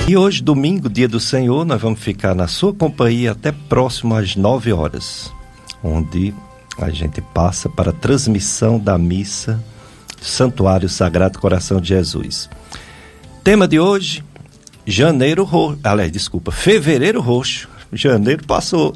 E hoje, domingo, dia do Senhor, nós vamos ficar na sua companhia até próximo às 9 horas, onde a gente passa para a transmissão da missa Santuário Sagrado Coração de Jesus. Tema de hoje, Fevereiro Roxo. Janeiro passou.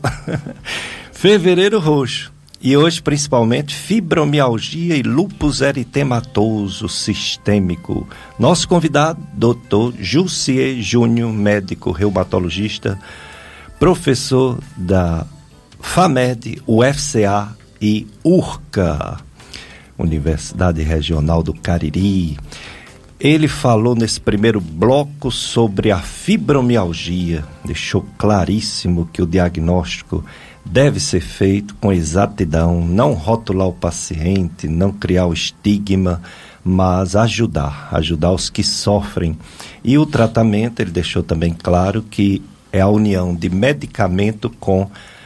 Fevereiro Roxo. E hoje, principalmente, fibromialgia e lúpus eritematoso sistêmico. Nosso convidado, Dr. Jussier Júnior, médico reumatologista, professor da FAMED, UFCA e URCA, Universidade Regional do Cariri. Ele falou nesse primeiro bloco sobre a fibromialgia, deixou claríssimo que o diagnóstico deve ser feito com exatidão, não rotular o paciente, não criar o estigma, mas ajudar os que sofrem. E o tratamento, ele deixou também claro que é a união de medicamento com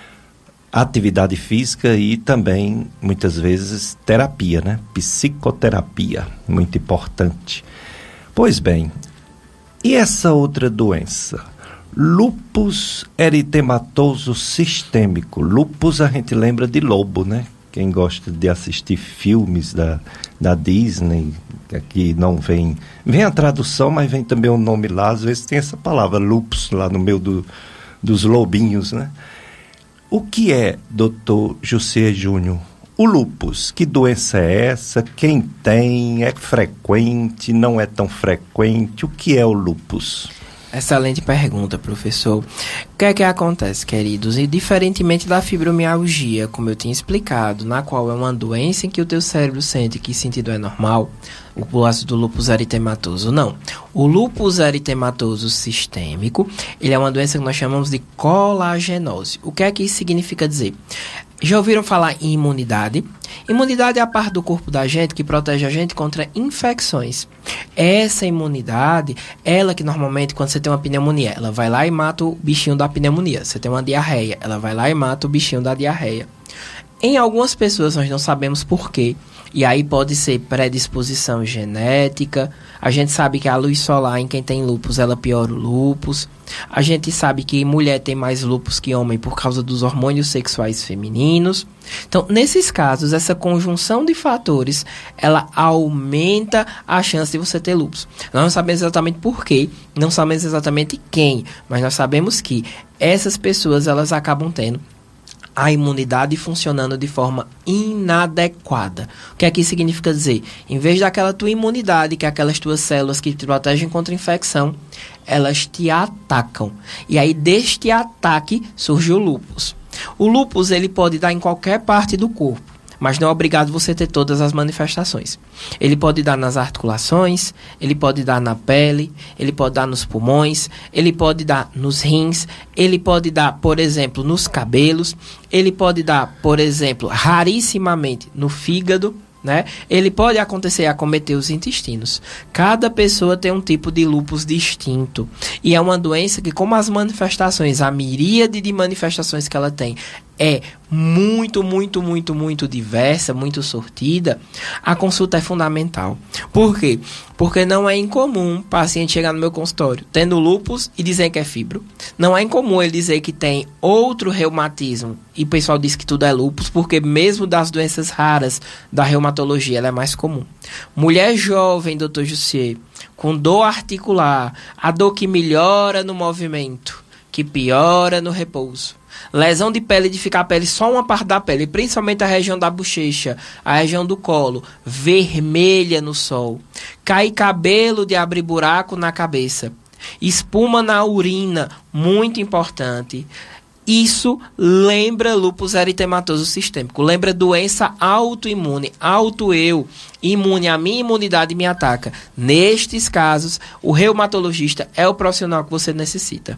atividade física e também, muitas vezes, terapia, né? Psicoterapia, muito importante. Pois bem, e essa outra doença? Lúpus eritematoso sistêmico. Lúpus a gente lembra de lobo, né? Quem gosta de assistir filmes da Disney, aqui não vem a tradução, mas vem também o nome lá, às vezes tem essa palavra lúpus lá no meio dos lobinhos, né? O que é, doutor Jussier Júnior? O lúpus, que doença é essa? Quem tem? É frequente? Não é tão frequente? O que é o lúpus? Excelente pergunta, professor. O que é que acontece, queridos? E diferentemente da fibromialgia, como eu tinha explicado, na qual é uma doença em que o teu cérebro sente que sentido é normal, o caso do lúpus eritematoso, não. O lúpus eritematoso sistêmico, ele é uma doença que nós chamamos de colagenose. O que é que isso significa dizer? Já ouviram falar em imunidade? Imunidade é a parte do corpo da gente que protege a gente contra infecções. Essa imunidade, ela que normalmente, quando você tem uma pneumonia, ela vai lá e mata o bichinho da pneumonia. Você tem uma diarreia, ela vai lá e mata o bichinho da diarreia. Em algumas pessoas, nós não sabemos por quê. E aí pode ser predisposição genética. A gente sabe que a luz solar em quem tem lúpus, ela piora o lúpus. A gente sabe que mulher tem mais lúpus que homem por causa dos hormônios sexuais femininos. Então, nesses casos, essa conjunção de fatores, ela aumenta a chance de você ter lúpus. Nós não sabemos exatamente por quê, não sabemos exatamente quem, mas nós sabemos que essas pessoas, elas acabam tendo a imunidade funcionando de forma inadequada. O que é que isso significa dizer? Em vez daquela tua imunidade, que é aquelas tuas células que te protegem contra a infecção, elas te atacam. E aí, deste ataque, surge o lúpus. O lúpus, ele pode dar em qualquer parte do corpo, mas não é obrigado você ter todas as manifestações. Ele pode dar nas articulações, ele pode dar na pele, ele pode dar nos pulmões, ele pode dar nos rins, ele pode dar, por exemplo, nos cabelos, ele pode dar, por exemplo, rarissimamente no fígado, né? Ele pode acontecer, acometer os intestinos. Cada pessoa tem um tipo de lúpus distinto. E é uma doença que, como as manifestações, a miríade de manifestações que ela tem é muito diversa, muito sortida, a consulta é fundamental. Por quê? Porque não é incomum o paciente chegar no meu consultório tendo lúpus e dizer que é fibro. Não é incomum ele dizer que tem outro reumatismo e o pessoal diz que tudo é lúpus, porque mesmo das doenças raras da reumatologia, ela é mais comum. Mulher jovem, doutor Jussier, com dor articular, a dor que melhora no movimento, que piora no repouso. Lesão de pele, de ficar a pele só uma parte da pele, principalmente a região da bochecha, a região do colo, vermelha no sol. Cair cabelo de abrir buraco na cabeça. Espuma na urina, muito importante. Isso lembra lúpus eritematoso sistêmico, lembra doença autoimune, auto-eu, imune, a minha imunidade me ataca. Nestes casos, o reumatologista é o profissional que você necessita.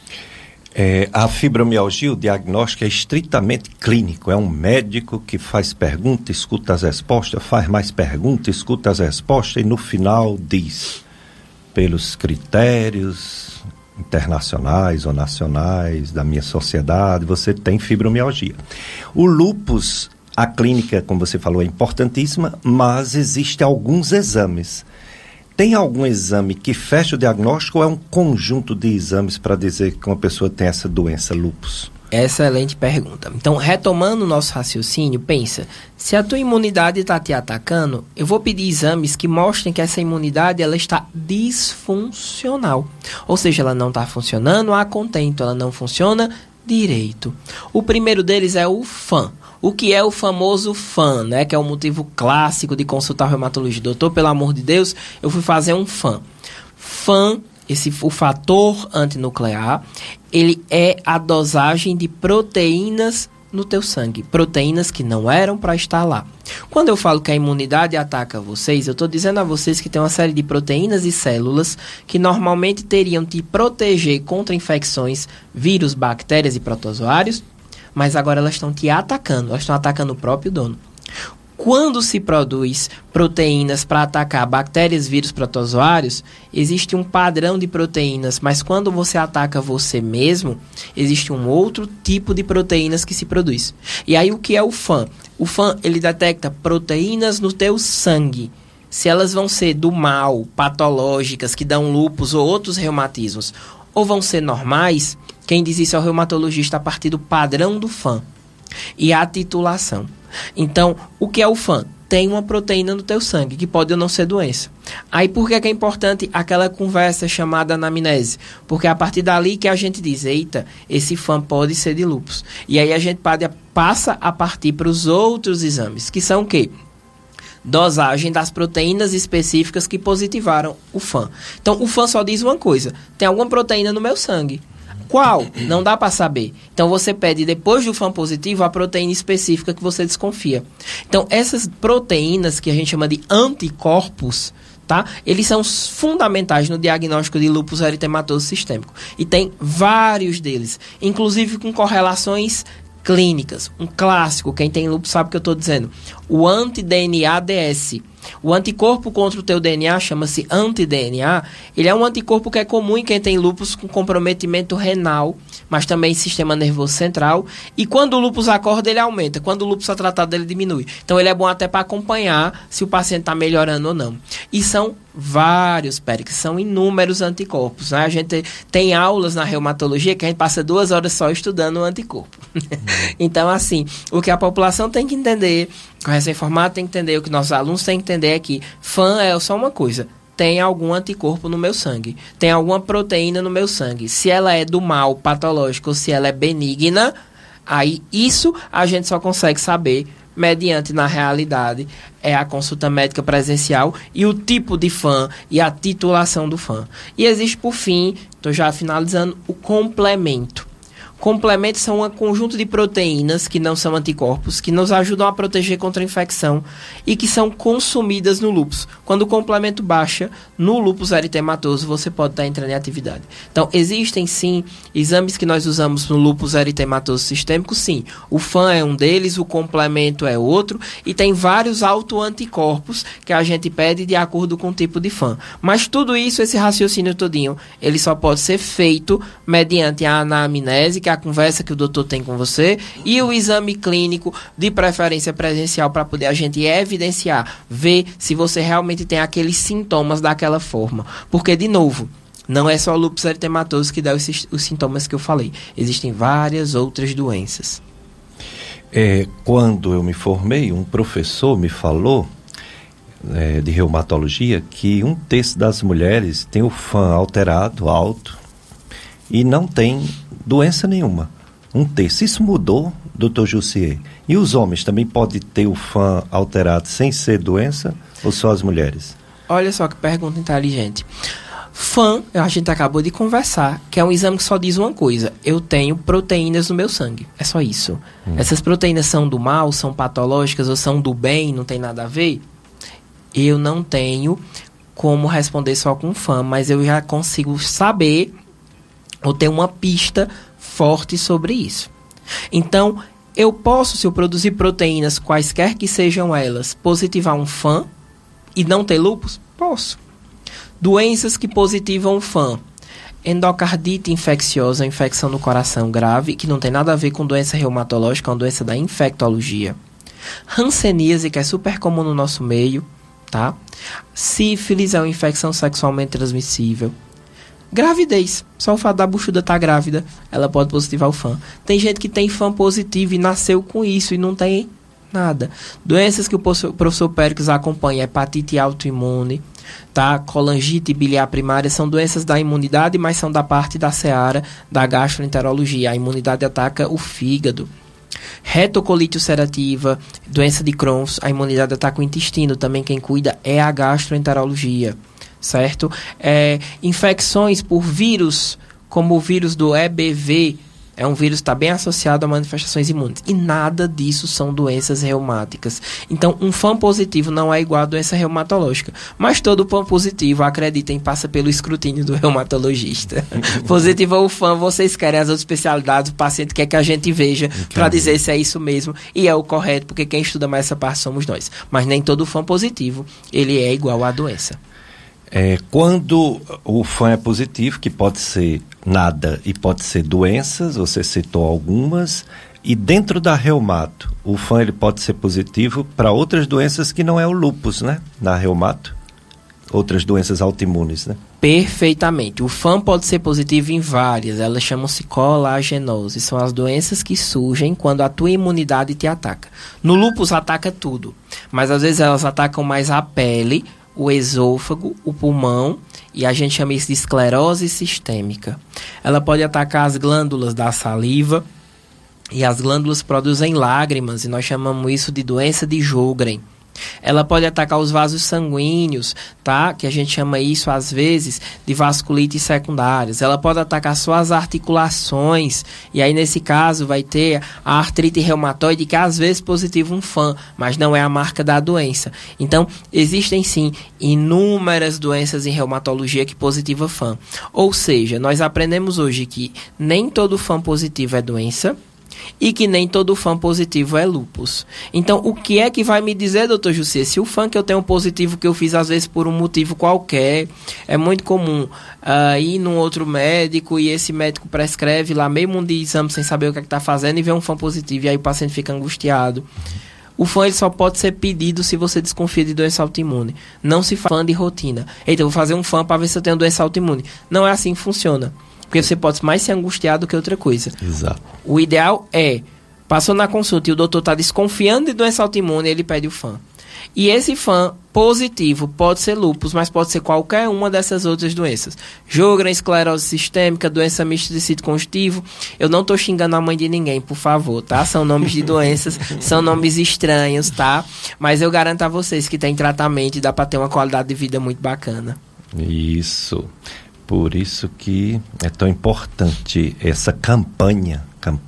A fibromialgia, o diagnóstico é estritamente clínico. É um médico que faz pergunta, escuta as respostas, faz mais perguntas, escuta as respostas e no final diz, pelos critérios internacionais ou nacionais da minha sociedade, você tem fibromialgia. O lúpus, a clínica, como você falou, é importantíssima, mas existem alguns exames. Tem algum exame que fecha o diagnóstico ou é um conjunto de exames para dizer que uma pessoa tem essa doença, lúpus? Excelente pergunta. Então, retomando o nosso raciocínio, pensa, se a tua imunidade está te atacando, eu vou pedir exames que mostrem que essa imunidade ela está disfuncional. Ou seja, ela não está funcionando a contento, ela não funciona direito. O primeiro deles é o FAM. O que é o famoso FAM, né? Que é o motivo clássico de consultar o reumatologista. Doutor, pelo amor de Deus, eu fui fazer um FAM. FAM, o fator antinuclear, ele é a dosagem de proteínas no teu sangue. Proteínas que não eram para estar lá. Quando eu falo que a imunidade ataca vocês, eu estou dizendo a vocês que tem uma série de proteínas e células que normalmente teriam te proteger contra infecções, vírus, bactérias e protozoários, mas agora elas estão te atacando, elas estão atacando o próprio dono. Quando se produz proteínas para atacar bactérias, vírus, protozoários, existe um padrão de proteínas, mas quando você ataca você mesmo, existe um outro tipo de proteínas que se produz. E aí o que é o FAM? O FAM, ele detecta proteínas no teu sangue. Se elas vão ser do mal, patológicas, que dão lúpus ou outros reumatismos, ou vão ser normais, quem diz isso é o reumatologista a partir do padrão do FAM. E a titulação. Então, o que é o FAM? Tem uma proteína no teu sangue, que pode ou não ser doença. Aí, por que é importante aquela conversa chamada anamnese? Porque é a partir dali que a gente diz, eita, esse FAM pode ser de lúpus. E aí a gente passa a partir para os outros exames, que são o quê? Dosagem das proteínas específicas que positivaram o FAM. Então, o FAM só diz uma coisa, tem alguma proteína no meu sangue. Qual? Não dá para saber. Então, você pede, depois do FAM positivo, a proteína específica que você desconfia. Então, essas proteínas, que a gente chama de anticorpos, tá? Eles são fundamentais no diagnóstico de lúpus eritematoso sistêmico. E tem vários deles, inclusive com correlações clínicas. Um clássico, quem tem lúpus sabe o que eu estou dizendo. O anti-DNA-DS. O anticorpo contra o teu DNA chama-se anti-DNA. Ele é um anticorpo que é comum em quem tem lúpus com comprometimento renal, mas também sistema nervoso central. E quando o lúpus acorda, ele aumenta. Quando o lúpus é tratado, ele diminui. Então, ele é bom até para acompanhar se o paciente está melhorando ou não. E são vários, Périx, são inúmeros anticorpos, né? A gente tem aulas na reumatologia que a gente passa 2 horas só estudando o anticorpo. Então, assim, o que a população tem que entender, o recém-formado tem que entender, o que nossos alunos têm que entender é que FAM é só uma coisa. Tem algum anticorpo no meu sangue, tem alguma proteína no meu sangue. Se ela é do mal, patológico, ou se ela é benigna, aí isso a gente só consegue saber mediante, na realidade, é a consulta médica presencial e o tipo de FAM e a titulação do FAM. E existe, por fim, estou já finalizando, o complemento. Complementos são um conjunto de proteínas que não são anticorpos, que nos ajudam a proteger contra a infecção e que são consumidas no lúpus. Quando o complemento baixa, no lúpus eritematoso, você pode estar entrando em atividade. Então, existem sim exames que nós usamos no lúpus eritematoso sistêmico, sim. O FAM é um deles, o complemento é outro e tem vários autoanticorpos que a gente pede de acordo com o tipo de FAM. Mas tudo isso, esse raciocínio todinho, ele só pode ser feito mediante a anamnese, que é a conversa que o doutor tem com você, e o exame clínico, de preferência presencial, para poder a gente evidenciar, ver se você realmente tem aqueles sintomas daquela forma. Porque, de novo, não é só o lúpus eritematoso que dá os sintomas que eu falei. Existem várias outras doenças. Quando eu me formei, um professor me falou de reumatologia que 1/3 das mulheres tem o FAM alterado, alto, e não tem doença nenhuma. 1/3. Isso mudou, doutor Jussier? E os homens também podem ter o FAM alterado sem ser doença ou só as mulheres? Olha só que pergunta inteligente. FAM, a gente acabou de conversar, que é um exame que só diz uma coisa: eu tenho proteínas no meu sangue. É só isso. Essas proteínas são do mal, são patológicas ou são do bem, não tem nada a ver? Eu não tenho como responder só com FAM, mas eu já consigo saber ou ter uma pista forte sobre isso. Então, eu posso, se eu produzir proteínas, quaisquer que sejam elas, positivar um FAM e não ter lúpus? Posso. Doenças que positivam o FAM: endocardite infecciosa, infecção no coração grave, que não tem nada a ver com doença reumatológica, é uma doença da infectologia. Hanseníase, que é super comum no nosso meio, tá? Sífilis é uma infecção sexualmente transmissível. Gravidez, só o fato da buchuda estar grávida, ela pode positivar o FAM. Tem gente que tem FAM positivo e nasceu com isso e não tem nada. Doenças que o professor Péricles acompanha, hepatite autoimune, tá? Colangite biliar primária, são doenças da imunidade, mas são da parte da seara da gastroenterologia. A imunidade ataca o fígado. Retocolite ulcerativa, doença de Crohn's, a imunidade ataca o intestino. Também quem cuida é a gastroenterologia, certo? Infecções por vírus, como o vírus do EBV, é um vírus que está bem associado a manifestações imunes. E nada disso são doenças reumáticas. Então, um FAM positivo não é igual a doença reumatológica. Mas todo FAM positivo, acreditem, passa pelo escrutínio do reumatologista. Positivo ou FAM, vocês querem as outras especialidades, o paciente quer que a gente veja para dizer se é isso mesmo. E é o correto, porque quem estuda mais essa parte somos nós. Mas nem todo FAM positivo, ele é igual à doença. Quando o FAM é positivo, que pode ser nada e pode ser doenças, você citou algumas, e dentro da reumato, o FAM ele pode ser positivo para outras doenças que não é o lúpus, né? Na reumato, outras doenças autoimunes, né? Perfeitamente. O FAM pode ser positivo em várias, elas chamam-se colagenose, são as doenças que surgem quando a tua imunidade te ataca. No lúpus ataca tudo, mas às vezes elas atacam mais a pele, o esôfago, o pulmão, e a gente chama isso de esclerose sistêmica. Ela pode atacar as glândulas da saliva, e as glândulas produzem lágrimas, e nós chamamos isso de doença de Sjögren. Ela pode atacar os vasos sanguíneos, tá? Que a gente chama isso, às vezes, de vasculites secundárias. Ela pode atacar só as articulações, e aí, nesse caso, vai ter a artrite reumatoide, que é, às vezes, positivo um FAM, mas não é a marca da doença. Então, existem, sim, inúmeras doenças em reumatologia que positiva FAM. Ou seja, nós aprendemos hoje que nem todo FAM positivo é doença, e que nem todo FAM positivo é lúpus. Então, o que é que vai me dizer, doutor José, se o FAM que eu tenho positivo, que eu fiz às vezes por um motivo qualquer, é muito comum ir num outro médico e esse médico prescreve lá meio mundo de exame sem saber o que é que está fazendo e vê um FAM positivo e aí o paciente fica angustiado. O FAM ele só pode ser pedido se você desconfia de doença autoimune. Não se faz FAM de rotina. Eita, eu vou fazer um FAM para ver se eu tenho doença autoimune. Não é assim que funciona. Porque você pode mais se angustiar do que outra coisa. Exato. O ideal é, passou na consulta e o doutor está desconfiando de doença autoimune, ele pede o FAM. E esse FAM positivo pode ser lúpus, mas pode ser qualquer uma dessas outras doenças. Sjögren, esclerose sistêmica, doença mista de cito conjuntivo. Eu não estou xingando a mãe de ninguém, por favor, tá? São nomes de doenças, são nomes estranhos, tá? Mas eu garanto a vocês que tem tratamento e dá para ter uma qualidade de vida muito bacana. Isso. Por isso que é tão importante essa campanha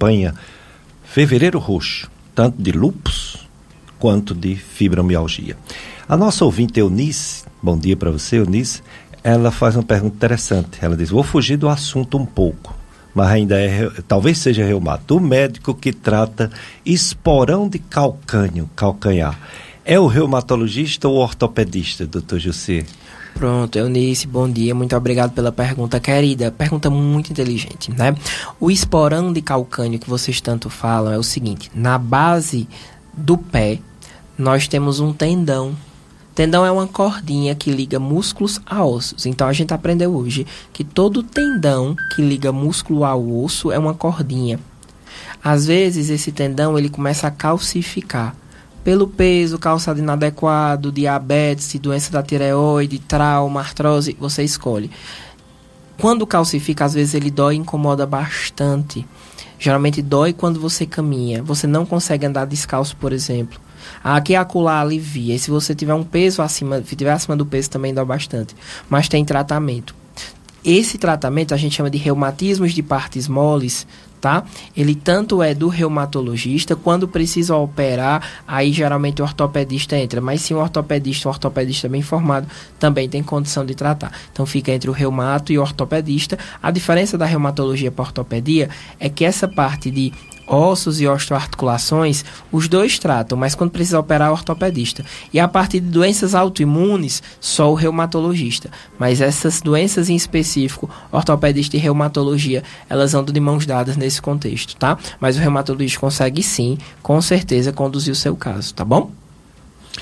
Fevereiro Roxo, tanto de lúpus quanto de fibromialgia. A nossa ouvinte Eunice, bom dia para você, Eunice, ela faz uma pergunta interessante. Ela diz, vou fugir do assunto um pouco, mas ainda talvez seja reumato. O médico que trata esporão de calcanhar, é o reumatologista ou o ortopedista, doutor José? Pronto, Eunice, bom dia, muito obrigado pela pergunta, querida, pergunta muito inteligente, né? O esporão de calcânio que vocês tanto falam é o seguinte, na base do pé, nós temos um tendão. Tendão é uma cordinha que liga músculos a ossos, então a gente aprendeu hoje que todo tendão que liga músculo ao osso é uma cordinha. Às vezes esse tendão ele começa a calcificar. Pelo peso, calçado inadequado, diabetes, doença da tireoide, trauma, artrose, você escolhe. Quando calcifica, às vezes ele dói e incomoda bastante. Geralmente dói quando você caminha. Você não consegue andar descalço, por exemplo. Aqui e acolá alivia. E se você tiver um peso acima, se tiver acima do peso, também dói bastante. Mas tem tratamento. Esse tratamento a gente chama de reumatismos de partes moles, tá? Ele tanto é do reumatologista, quando precisa operar, aí geralmente o ortopedista entra, mas se um ortopedista bem formado, também tem condição de tratar. Então fica entre o reumato e o ortopedista. A diferença da reumatologia para a ortopedia é que essa parte de ossos e osteoarticulações, os dois tratam, mas quando precisa operar, é o ortopedista. E a partir de doenças autoimunes, só o reumatologista. Mas essas doenças em específico, ortopedista e reumatologia, elas andam de mãos dadas nesse contexto, tá? Mas o reumatologista consegue sim, com certeza, conduzir o seu caso, tá bom?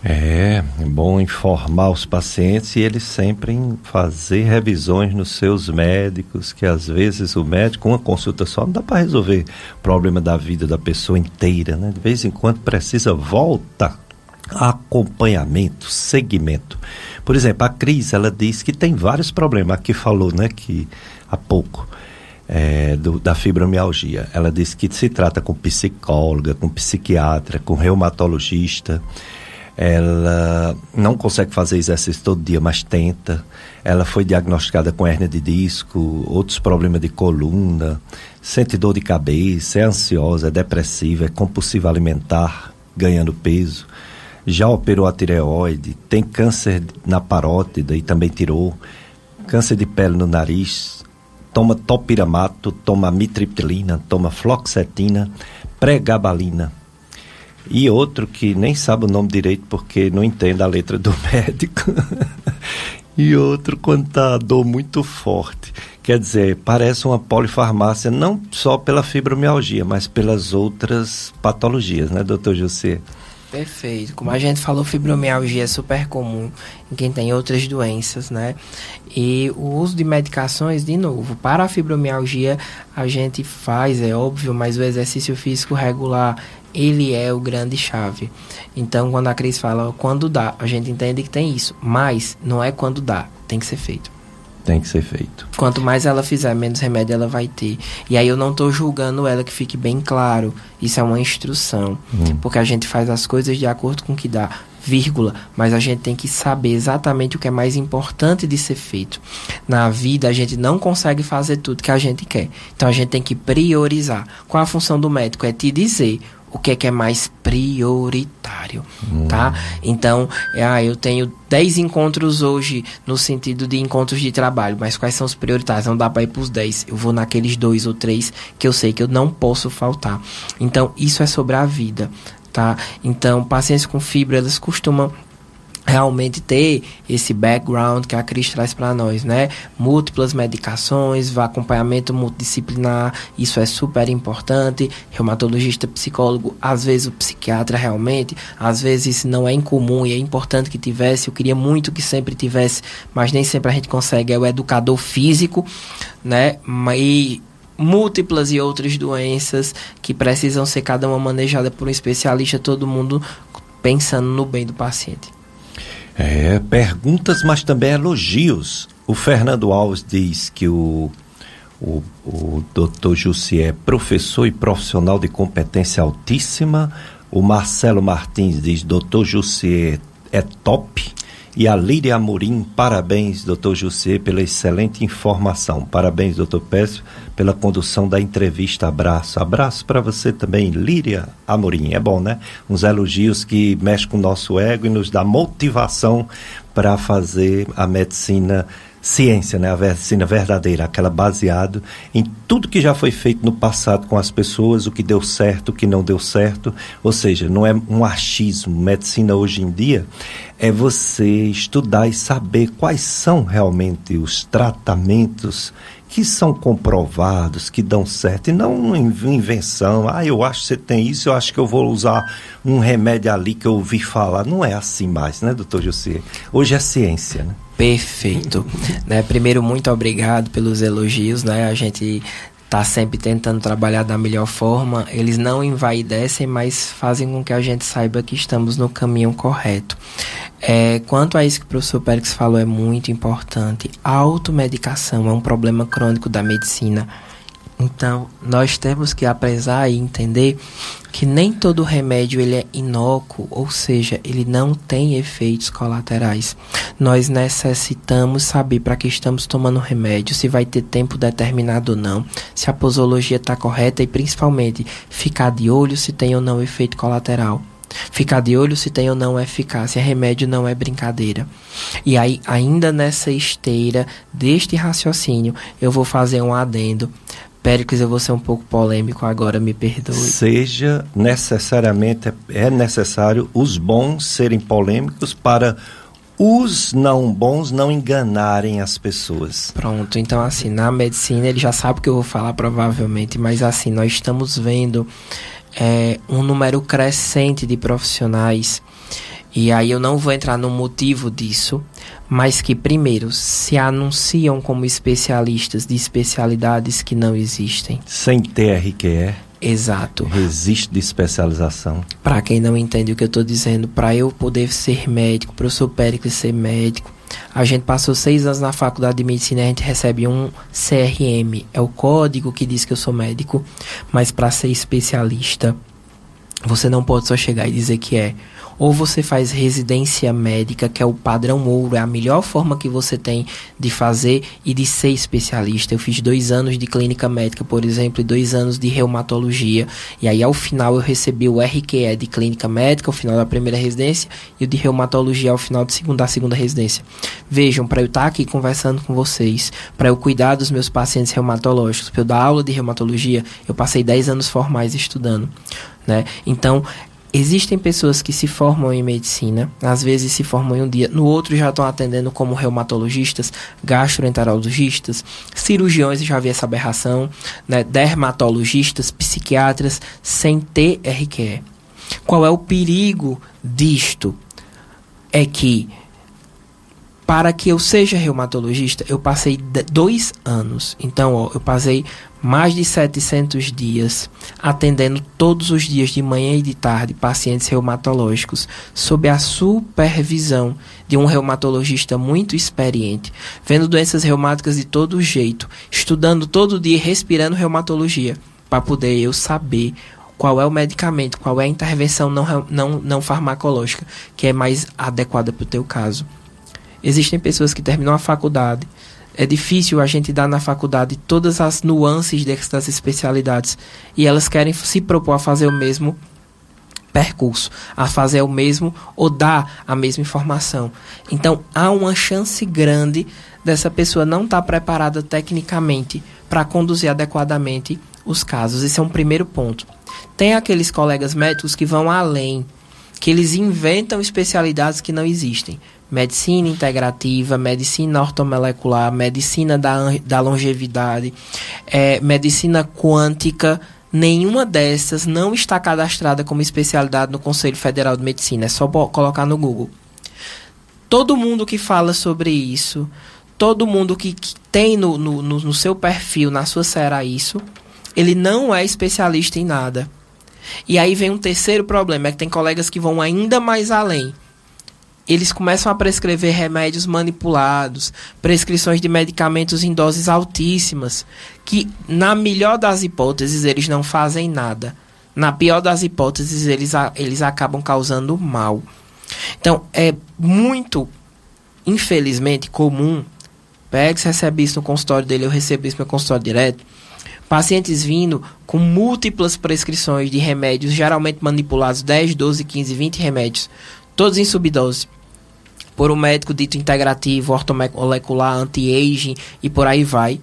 É bom informar os pacientes e eles sempre fazer revisões nos seus médicos, que às vezes o médico, uma consulta só, não dá para resolver o problema da vida da pessoa inteira, né? De vez em quando precisa volta, acompanhamento, segmento. Por exemplo, a Cris, ela diz que tem vários problemas, aqui falou, né, que há pouco, da fibromialgia. Ela diz que se trata com psicóloga, com psiquiatra, com reumatologista. Ela não consegue fazer exercício todo dia, mas tenta. Ela foi diagnosticada com hérnia de disco, outros problemas de coluna, sente dor de cabeça, é ansiosa, é depressiva, é compulsiva alimentar, ganhando peso. Já operou a tireoide, tem câncer na parótida e também tirou, câncer de pele no nariz, toma topiramato, toma mitriptilina, toma fluoxetina, pregabalina. E outro que nem sabe o nome direito porque não entende a letra do médico. E outro quando está a dor muito forte. Quer dizer, parece uma polifarmácia não só pela fibromialgia, mas pelas outras patologias, né, doutor José? Perfeito. Como a gente falou, fibromialgia é super comum em quem tem outras doenças, né? E o uso de medicações, de novo, para a fibromialgia a gente faz, é óbvio, mas o exercício físico regular, ele é o grande chave. Então, quando a Cris fala quando dá, a gente entende que tem isso, mas não é quando dá, tem que ser feito. Tem que ser feito. Quanto mais ela fizer, menos remédio ela vai ter. E aí eu não estou julgando ela, que fique bem claro. Isso é uma instrução. Porque a gente faz as coisas de acordo com o que dá, vírgula. Mas a gente tem que saber exatamente o que é mais importante de ser feito. Na vida, a gente não consegue fazer tudo que a gente quer. Então, a gente tem que priorizar. Qual a função do médico? É te dizer o que é mais prioritário, tá? Então, eu tenho 10 encontros hoje no sentido de encontros de trabalho, mas quais são os prioritários? Não dá para ir para os 10, eu vou naqueles 2 ou 3 que eu sei que eu não posso faltar. Então, isso é sobre a vida, tá? Então, pacientes com fibra, elas costumam realmente ter esse background que a Cris traz para nós, né? Múltiplas medicações, acompanhamento multidisciplinar, isso é super importante. Reumatologista, psicólogo, às vezes o psiquiatra realmente, às vezes isso não é incomum e é importante que tivesse. Eu queria muito que sempre tivesse, mas nem sempre a gente consegue. É o educador físico, né? E múltiplas e outras doenças que precisam ser cada uma manejada por um especialista, todo mundo pensando no bem do paciente. Perguntas, mas também elogios. O Fernando Alves diz que o Dr. Jussi é professor e profissional de competência altíssima. O Marcelo Martins diz: Dr. Jussi é top. E a Líria Amorim: parabéns, Dr. Jussi, pela excelente informação. Parabéns, Dr. Pécio, pela condução da entrevista. Abraço. Abraço para você também, Líria Amorim. É bom, né? Uns elogios que mexem com o nosso ego e nos dá motivação para fazer a medicina ciência, né? A medicina verdadeira, aquela baseada em tudo que já foi feito no passado com as pessoas, o que deu certo, o que não deu certo. Ou seja, não é um achismo. Medicina hoje em dia é você estudar e saber quais são realmente os tratamentos que são comprovados, que dão certo, e não uma invenção. Eu acho que você tem isso, eu acho que eu vou usar um remédio ali que eu ouvi falar. Não é assim mais, né, doutor José? Hoje é ciência, né? Perfeito. Né? Primeiro, muito obrigado pelos elogios, né? A gente está sempre tentando trabalhar da melhor forma. Eles não envaidecem, mas fazem com que a gente saiba que estamos no caminho correto. Quanto a isso que o professor Périx falou, é muito importante. A automedicação é um problema crônico da medicina. Então, nós temos que aprender e entender que nem todo remédio ele é inócuo, ou seja, ele não tem efeitos colaterais. Nós necessitamos saber para que estamos tomando remédio, se vai ter tempo determinado ou não, se a posologia está correta e, principalmente, ficar de olho se tem ou não efeito colateral. Ficar de olho se tem ou não eficácia. Remédio não é brincadeira. E aí, ainda nessa esteira deste raciocínio, eu vou fazer um adendo. Péricles, eu vou ser um pouco polêmico agora, me perdoe. Seja necessariamente, é necessário os bons serem polêmicos para os não bons não enganarem as pessoas. Pronto, então assim, na medicina, ele já sabe o que eu vou falar provavelmente, mas assim, nós estamos vendo um número crescente de profissionais E aí eu não vou entrar no motivo disso, mas que primeiro se anunciam como especialistas de especialidades que não existem. Sem ter RQE. Exato. Registro de especialização. Para quem não entende o que eu estou dizendo, para eu poder ser médico, o professor Péricles ser médico, a gente passou 6 anos na faculdade de medicina e a gente recebe um CRM. É o código que diz que eu sou médico, mas para ser especialista, você não pode só chegar e dizer que é. Ou você faz residência médica, que é o padrão ouro, é a melhor forma que você tem de fazer e de ser especialista. Eu fiz 2 anos de clínica médica, por exemplo, e 2 anos de reumatologia. E aí, ao final, eu recebi o RQE de clínica médica, ao final da primeira residência, e o de reumatologia ao final da segunda residência. Vejam, para eu estar aqui conversando com vocês, para eu cuidar dos meus pacientes reumatológicos, para eu dar aula de reumatologia, eu passei 10 anos formais estudando, né? Então, existem pessoas que se formam em medicina, às vezes se formam em um dia, no outro já estão atendendo como reumatologistas, gastroenterologistas, cirurgiões, já vi essa aberração, né, dermatologistas, psiquiatras, sem ter RQE. Qual é o perigo disto? É que, para que eu seja reumatologista, eu passei 2 anos. Então, eu passei mais de 700 dias atendendo todos os dias, de manhã e de tarde, pacientes reumatológicos, sob a supervisão de um reumatologista muito experiente, vendo doenças reumáticas de todo jeito, estudando todo dia e respirando reumatologia, para poder eu saber qual é o medicamento, qual é a intervenção não farmacológica que é mais adequada para o teu caso. Existem pessoas que terminam a faculdade. É difícil a gente dar na faculdade todas as nuances dessas especialidades. E elas querem se propor a fazer o mesmo percurso, a fazer o mesmo ou dar a mesma informação. Então, há uma chance grande dessa pessoa não estar preparada tecnicamente para conduzir adequadamente os casos. Esse é um primeiro ponto. Tem aqueles colegas médicos que vão além, que eles inventam especialidades que não existem. Medicina integrativa, medicina ortomolecular, medicina da longevidade, medicina quântica. Nenhuma dessas não está cadastrada como especialidade no Conselho Federal de Medicina. É só colocar no Google. Todo mundo que fala sobre isso, todo mundo que tem no seu perfil, na sua cera isso, ele não é especialista em nada. E aí vem um terceiro problema, é que tem colegas que vão ainda mais além. Eles começam a prescrever remédios manipulados, prescrições de medicamentos em doses altíssimas, que, na melhor das hipóteses, eles não fazem nada. Na pior das hipóteses, eles acabam causando mal. Então, é muito, infelizmente, comum, Pex recebe isso no consultório dele, eu recebo isso no meu consultório direto, pacientes vindo com múltiplas prescrições de remédios, geralmente manipulados, 10, 12, 15, 20 remédios, todos em subdose, por um médico dito integrativo, ortomolecular, anti-aging e por aí vai,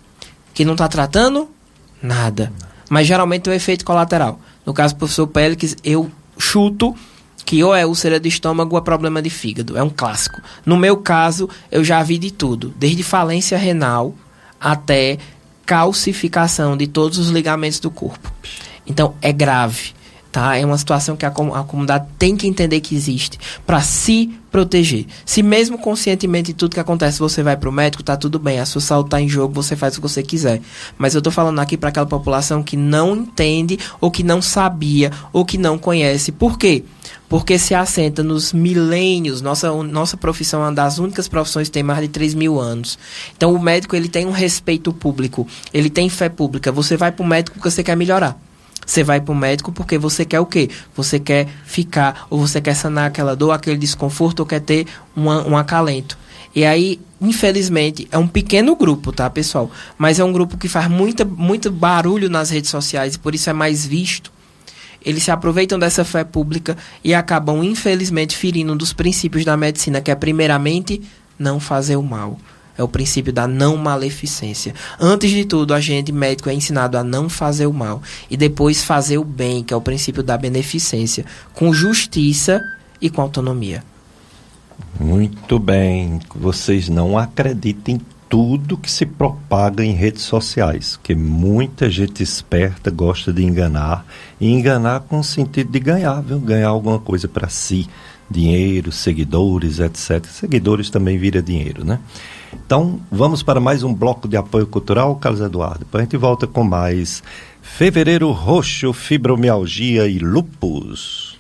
que não está tratando nada. Mas geralmente tem um efeito colateral. No caso do professor Péricles, eu chuto que ou é úlcera de estômago ou é problema de fígado. É um clássico. No meu caso, eu já vi de tudo, desde falência renal até calcificação de todos os ligamentos do corpo. Então, é grave. Tá? É uma situação que a comunidade tem que entender que existe para se proteger. Se mesmo conscientemente de tudo que acontece você vai para o médico, tá tudo bem, a sua saúde está em jogo, você faz o que você quiser. Mas eu estou falando aqui para aquela população que não entende, ou que não sabia, ou que não conhece. Por quê? Porque se assenta nos milênios. Nossa profissão é uma das únicas profissões que tem mais de 3.000 anos. Então o médico, ele tem um respeito público, ele tem fé pública. Você vai para o médico porque você quer melhorar. Você vai para o médico porque você quer o quê? Você quer ficar, ou você quer sanar aquela dor, aquele desconforto, ou quer ter um acalento. E aí, infelizmente, é um pequeno grupo, tá, pessoal? Mas é um grupo que faz muito barulho nas redes sociais e por isso é mais visto. Eles se aproveitam dessa fé pública e acabam, infelizmente, ferindo um dos princípios da medicina, que é, primeiramente, não fazer o mal. É o princípio da não maleficência. Antes de tudo, a gente, médico, é ensinado a não fazer o mal. E depois fazer o bem, que é o princípio da beneficência. Com justiça e com autonomia. Muito bem. Vocês não acreditem em tudo que se propaga em redes sociais. Que muita gente esperta gosta de enganar. E enganar com o sentido de ganhar, viu? Ganhar alguma coisa para si. dinheiro, seguidores, etc. Seguidores também vira dinheiro, né? Então, vamos para mais um bloco de apoio cultural, Carlos Eduardo. Depois a gente volta com mais Fevereiro Roxo, fibromialgia e lúpus.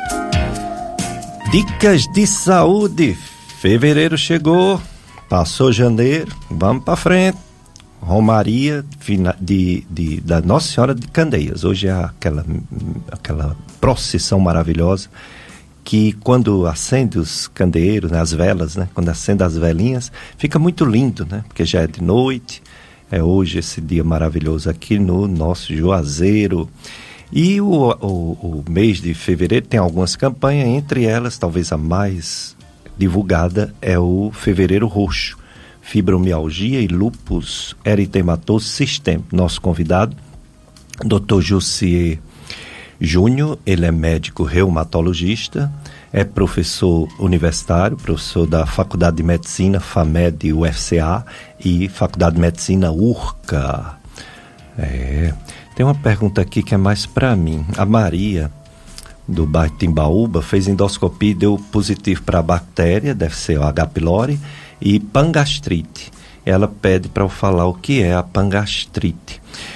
Dicas de saúde. Fevereiro chegou, passou janeiro, vamos para frente. Romaria da Nossa Senhora de Candeias. Hoje é aquela procissão maravilhosa que quando acende os candeeiros, né, as velas, né, quando acende as velinhas, fica muito lindo, né, porque já é de noite, é hoje esse dia maravilhoso aqui no nosso Juazeiro. E o mês de fevereiro tem algumas campanhas, entre elas, talvez a mais divulgada, é o Fevereiro Roxo. Fibromialgia e lúpus eritematoso sistêmico. Nosso convidado, Dr. Jussier Júnior, ele é médico reumatologista, é professor universitário, professor da Faculdade de Medicina, FAMED UFCA e Faculdade de Medicina URCA. Tem uma pergunta aqui que é mais para mim. A Maria, do bairro Timbaúba, fez endoscopia e deu positivo para a bactéria, deve ser o H. pylori, e pangastrite. Ela pede para eu falar o que é a pangastrite.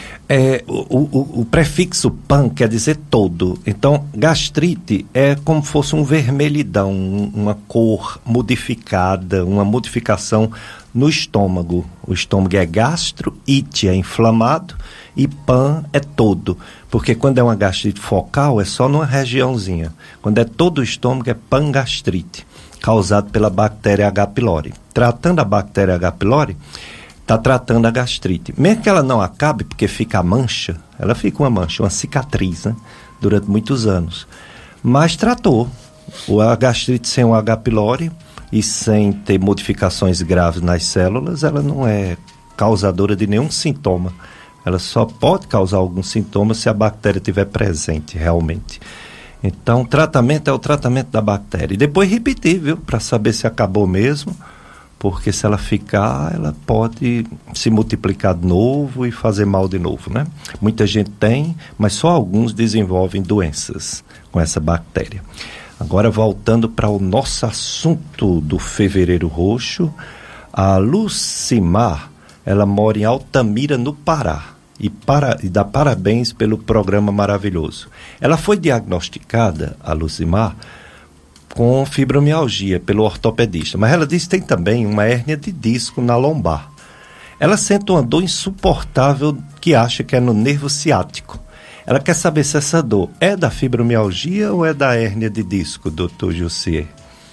O prefixo pan quer dizer todo. Então, gastrite é como se fosse um vermelhidão, uma cor modificada, uma modificação no estômago. O estômago é gastro, ite é inflamado e pan é todo. Porque quando é uma gastrite focal é só numa regiãozinha. Quando é todo o estômago é pangastrite, causado pela bactéria H. pylori. Tratando a bactéria H. pylori, está tratando a gastrite. Mesmo que ela não acabe, porque fica a mancha, ela fica uma mancha, uma cicatriz, né, durante muitos anos. Mas tratou. A gastrite sem o H. pylori e sem ter modificações graves nas células, ela não é causadora de nenhum sintoma. Ela só pode causar algum sintoma se a bactéria estiver presente realmente. Então, o tratamento é o tratamento da bactéria. E depois repetir, viu? Para saber se acabou mesmo. Porque se ela ficar, ela pode se multiplicar de novo e fazer mal de novo, né? Muita gente tem, mas só alguns desenvolvem doenças com essa bactéria. Agora, voltando para o nosso assunto do Fevereiro Roxo, a Lucimar, ela mora em Altamira, no Pará. E dá parabéns pelo programa maravilhoso. Ela foi diagnosticada, a Lucimar, com fibromialgia pelo ortopedista, mas ela diz que tem também uma hérnia de disco na lombar. Ela sente uma dor insuportável que acha que é no nervo ciático. Ela quer saber se essa dor é da fibromialgia ou é da hérnia de disco, doutor Jussier.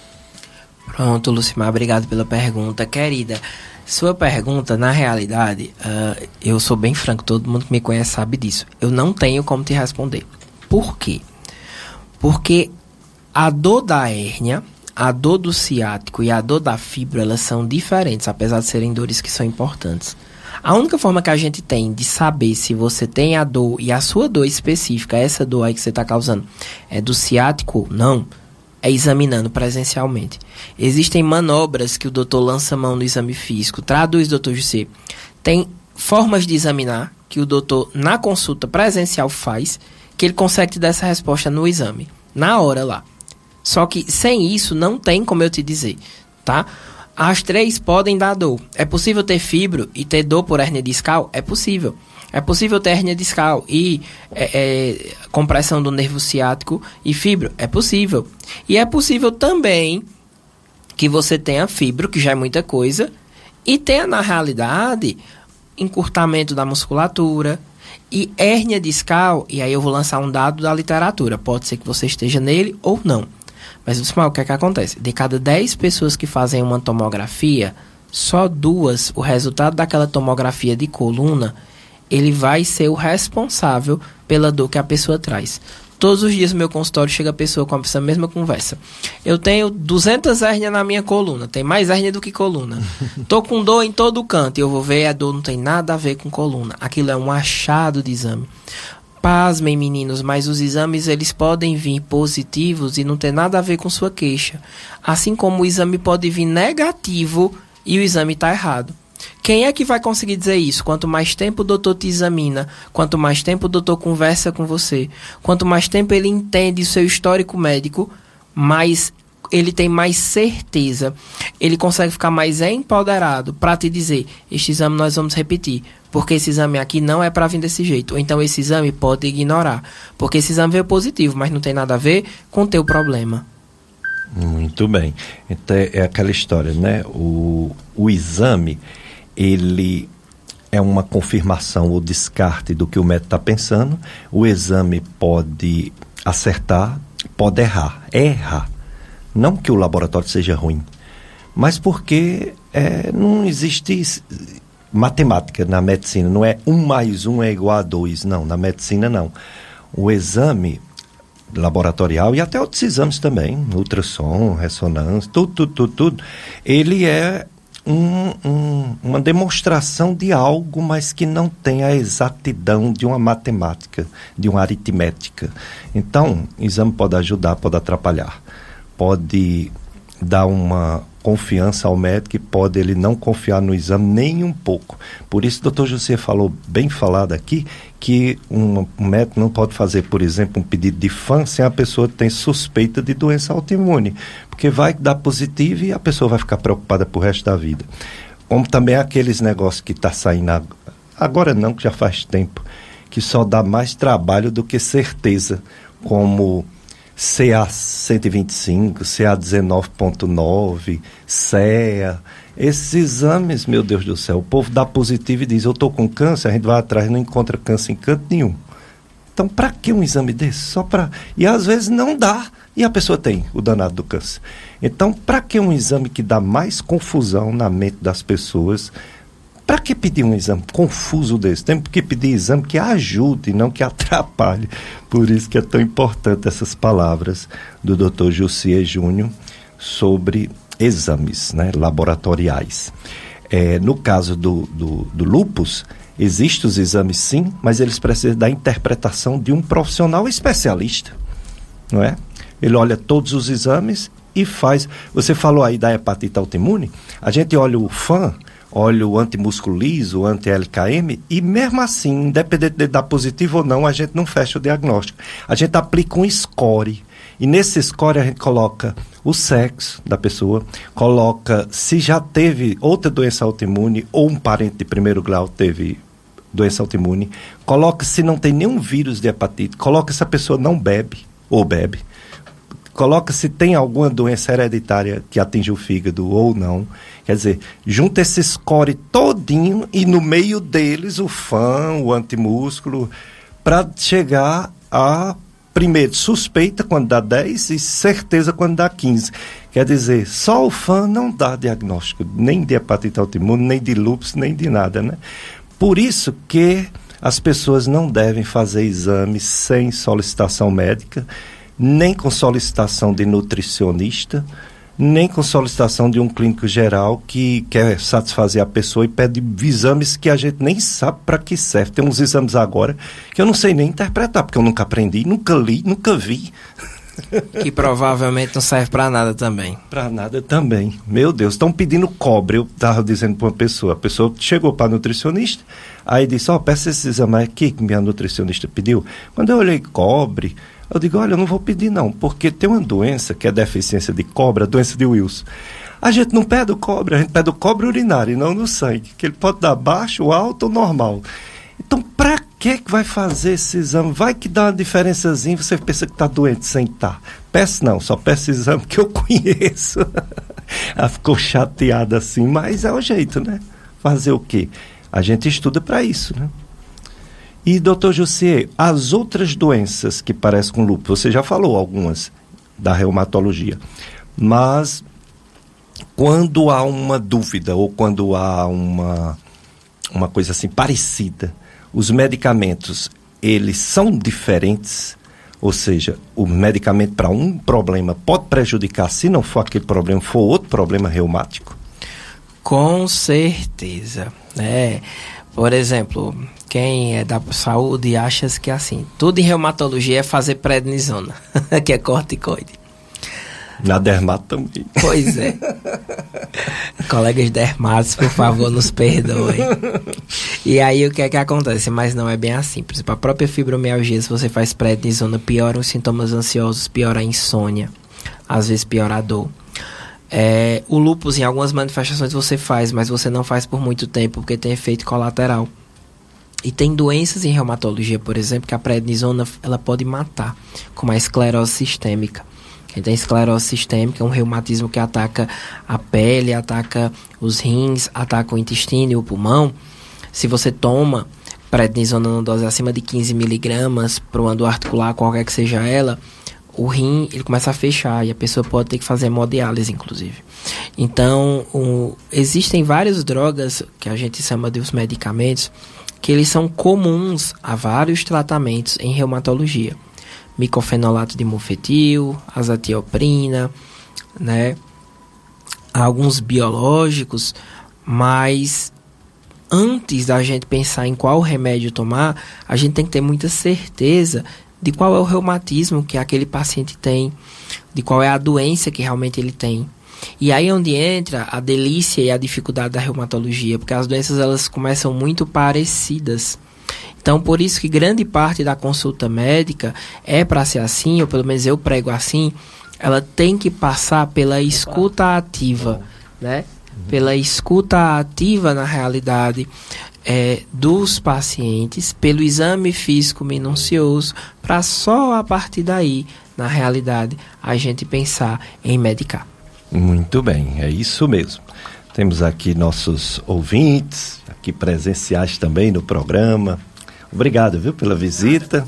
Pronto, Lucimar, obrigado pela pergunta, querida. Sua pergunta, na realidade, eu sou bem franco, todo mundo que me conhece sabe disso. Eu não tenho como te responder. Por quê? Porque a dor da hérnia, a dor do ciático e a dor da fibra, elas são diferentes, apesar de serem dores que são importantes. A única forma que a gente tem de saber se você tem a dor e a sua dor específica, essa dor aí que você está causando, é do ciático ou não, é examinando presencialmente. Existem manobras que o doutor lança mão no exame físico, traduz, doutor José. Tem formas de examinar que o doutor, na consulta presencial, faz, que ele consegue te dar essa resposta no exame, na hora lá. Só que sem isso não tem como eu te dizer, tá? As três podem dar dor. É possível ter fibro e ter dor por hérnia discal? É possível. É possível ter hérnia discal e compressão do nervo ciático e fibro? É possível. E é possível também que você tenha fibro, que já é muita coisa, e tenha na realidade encurtamento da musculatura e hérnia discal, e aí eu vou lançar um dado da literatura. Pode ser que você esteja nele ou não. Mas, Ismael, o que é que acontece? De cada 10 pessoas que fazem uma tomografia, só 2, o resultado daquela tomografia de coluna, ele vai ser o responsável pela dor que a pessoa traz. Todos os dias no meu consultório chega a pessoa com essa mesma conversa. Eu tenho 200 hérnias na minha coluna, tem mais hérnia do que coluna. Tô com dor em todo canto e eu vou ver, a dor não tem nada a ver com coluna. Aquilo é um achado de exame. Pasmem, meninos, mas os exames eles podem vir positivos e não ter nada a ver com sua queixa. Assim como o exame pode vir negativo e o exame está errado. Quem é que vai conseguir dizer isso? Quanto mais tempo o doutor te examina, quanto mais tempo o doutor conversa com você, quanto mais tempo ele entende o seu histórico médico, mais ele tem mais certeza, ele consegue ficar mais empoderado para te dizer, este exame nós vamos repetir, porque esse exame aqui não é para vir desse jeito, ou então esse exame pode ignorar, porque esse exame veio positivo, mas não tem nada a ver com o teu problema. Muito bem. Então é aquela história, né? O exame, ele é uma confirmação ou descarte do que o médico está pensando. O exame pode acertar, pode errar. Não que o laboratório seja ruim, mas porque não existe matemática na medicina. Não é 1 mais 1 é igual a 2. Não, na medicina não. O exame laboratorial e até outros exames também, ultrassom, ressonância, tudo, ele é uma demonstração de algo, mas que não tem a exatidão de uma matemática, de uma aritmética. Então, o exame pode ajudar, pode atrapalhar, pode dar uma confiança ao médico e pode ele não confiar no exame nem um pouco. Por isso, o doutor José falou, bem falado aqui, que um médico não pode fazer, por exemplo, um pedido de FAM sem a pessoa ter suspeita de doença autoimune, porque vai dar positivo e a pessoa vai ficar preocupada pro resto da vida. Como também aqueles negócios que está saindo agora não, que já faz tempo, que só dá mais trabalho do que certeza, como CA 125, CA 19.9, CEA, esses exames, meu Deus do céu, o povo dá positivo e diz, eu estou com câncer, a gente vai atrás e não encontra câncer em canto nenhum. Então, para que um exame desse? Só para... E às vezes não dá, e a pessoa tem o danado do câncer. Então, para que um exame que dá mais confusão na mente das pessoas? Para que pedir um exame confuso desse? Tem que pedir exame que ajude, não que atrapalhe. Por isso que é tão importante essas palavras do Dr. Jussier Júnior sobre exames, né, laboratoriais. No caso do lúpus, existem os exames sim, mas eles precisam da interpretação de um profissional especialista, não é? Ele olha todos os exames e faz... Você falou aí da hepatite autoimune, a gente olha o FAM, olha o antimúsculo liso, o anti-LKM, e mesmo assim, independente de dar positivo ou não, a gente não fecha o diagnóstico. A gente aplica um score, e nesse score a gente coloca o sexo da pessoa, coloca se já teve outra doença autoimune, ou um parente de primeiro grau teve doença autoimune, coloca se não tem nenhum vírus de hepatite, coloca se a pessoa não bebe, ou bebe, coloca se tem alguma doença hereditária que atinge o fígado ou não. Quer dizer, junta esse score todinho e no meio deles o FAM, o antimúsculo, para chegar a, primeiro, suspeita quando dá 10 e certeza quando dá 15. Quer dizer, só o FAM não dá diagnóstico, nem de hepatite autoimune, nem de lúpus, nem de nada, né? Por isso que as pessoas não devem fazer exames sem solicitação médica, nem com solicitação de nutricionista, nem com solicitação de um clínico geral que quer satisfazer a pessoa e pede exames que a gente nem sabe para que serve. Tem uns exames agora que eu não sei nem interpretar, porque eu nunca aprendi, nunca li, nunca vi. Que provavelmente não serve para nada também. Para nada também. Meu Deus, estão pedindo cobre. Eu estava dizendo para uma pessoa, a pessoa chegou para a nutricionista, aí disse, peça esse exame aqui que minha nutricionista pediu. Quando eu olhei cobre, eu digo, olha, eu não vou pedir não, porque tem uma doença que é deficiência de cobre, a doença de Wilson. A gente não pede o cobre, a gente pede o cobre urinário, não no sangue, que ele pode dar baixo, alto ou normal. Então, para que vai fazer esse exame? Vai que dá uma diferençazinha, você pensa que está doente sem estar. Peço não, só peço exame que eu conheço. Ela ficou chateada assim, mas é o jeito, né? Fazer o quê? A gente estuda para isso, né? E, doutor Jussier, as outras doenças que parecem com lúpus, você já falou algumas da reumatologia, mas quando há uma dúvida ou quando há uma coisa assim parecida, os medicamentos, eles são diferentes, ou seja, o medicamento para um problema pode prejudicar, se não for aquele problema, for outro problema reumático? Com certeza, né? Por exemplo, quem é da saúde acha que assim, tudo em reumatologia é fazer prednisona, que é corticoide. Na dermato também. Pois é. Colegas dermatos, por favor, nos perdoem. E aí o que é que acontece? Mas não é bem assim. Por exemplo, a própria fibromialgia, se você faz prednisona, piora os sintomas ansiosos, piora a insônia. às vezes piora a dor. O lúpus, em algumas manifestações você faz, mas você não faz por muito tempo, porque tem efeito colateral. E tem doenças em reumatologia, por exemplo, que a prednisona ela pode matar, como a esclerose sistêmica. Quem tem esclerose sistêmica é um reumatismo que ataca a pele, ataca os rins, ataca o intestino e o pulmão. Se você toma prednisona numa dose acima de 15 miligramas para uma dor articular, qualquer que seja ela, o rim ele começa a fechar e a pessoa pode ter que fazer hemodiálise, inclusive. Então, existem várias drogas que a gente chama de os medicamentos que eles são comuns a vários tratamentos em reumatologia. Micofenolato de mofetil, azatioprina, né? Alguns biológicos, mas antes da gente pensar em qual remédio tomar, a gente tem que ter muita certeza de qual é o reumatismo que aquele paciente tem, de qual é a doença que realmente ele tem. E aí é onde entra a delícia e a dificuldade da reumatologia, porque as doenças elas começam muito parecidas. Então, por isso que grande parte da consulta médica é para ser assim, ou pelo menos eu prego assim, ela tem que passar pela escuta ativa, né? Pela escuta ativa, na realidade, dos pacientes, pelo exame físico minucioso, para só a partir daí, na realidade, a gente pensar em medicar. Muito bem, é isso mesmo. Temos aqui nossos ouvintes, aqui presenciais também no programa. Obrigado, viu, pela visita.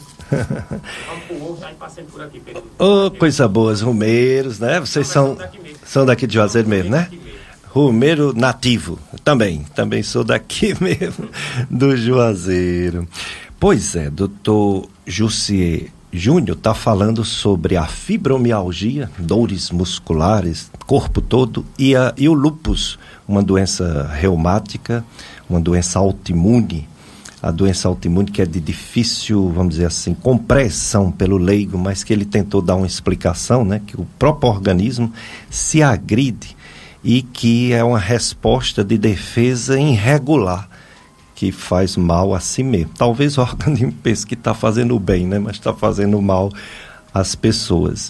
Coisa boa, os rumeiros, né? Vocês são daqui de Juazeiro mesmo, né? Rumeiro nativo, também sou daqui mesmo, do Juazeiro. Pois é, doutor Jussier Júnior está falando sobre a fibromialgia, dores musculares, corpo todo, e o lúpus, uma doença reumática, uma doença autoimune. A doença autoimune que é de difícil, vamos dizer assim, compreensão pelo leigo, mas que ele tentou dar uma explicação, né? Que o próprio organismo se agride e que é uma resposta de defesa irregular que faz mal a si mesmo. Talvez o organismo pense que está fazendo bem, né? Mas está fazendo mal às pessoas.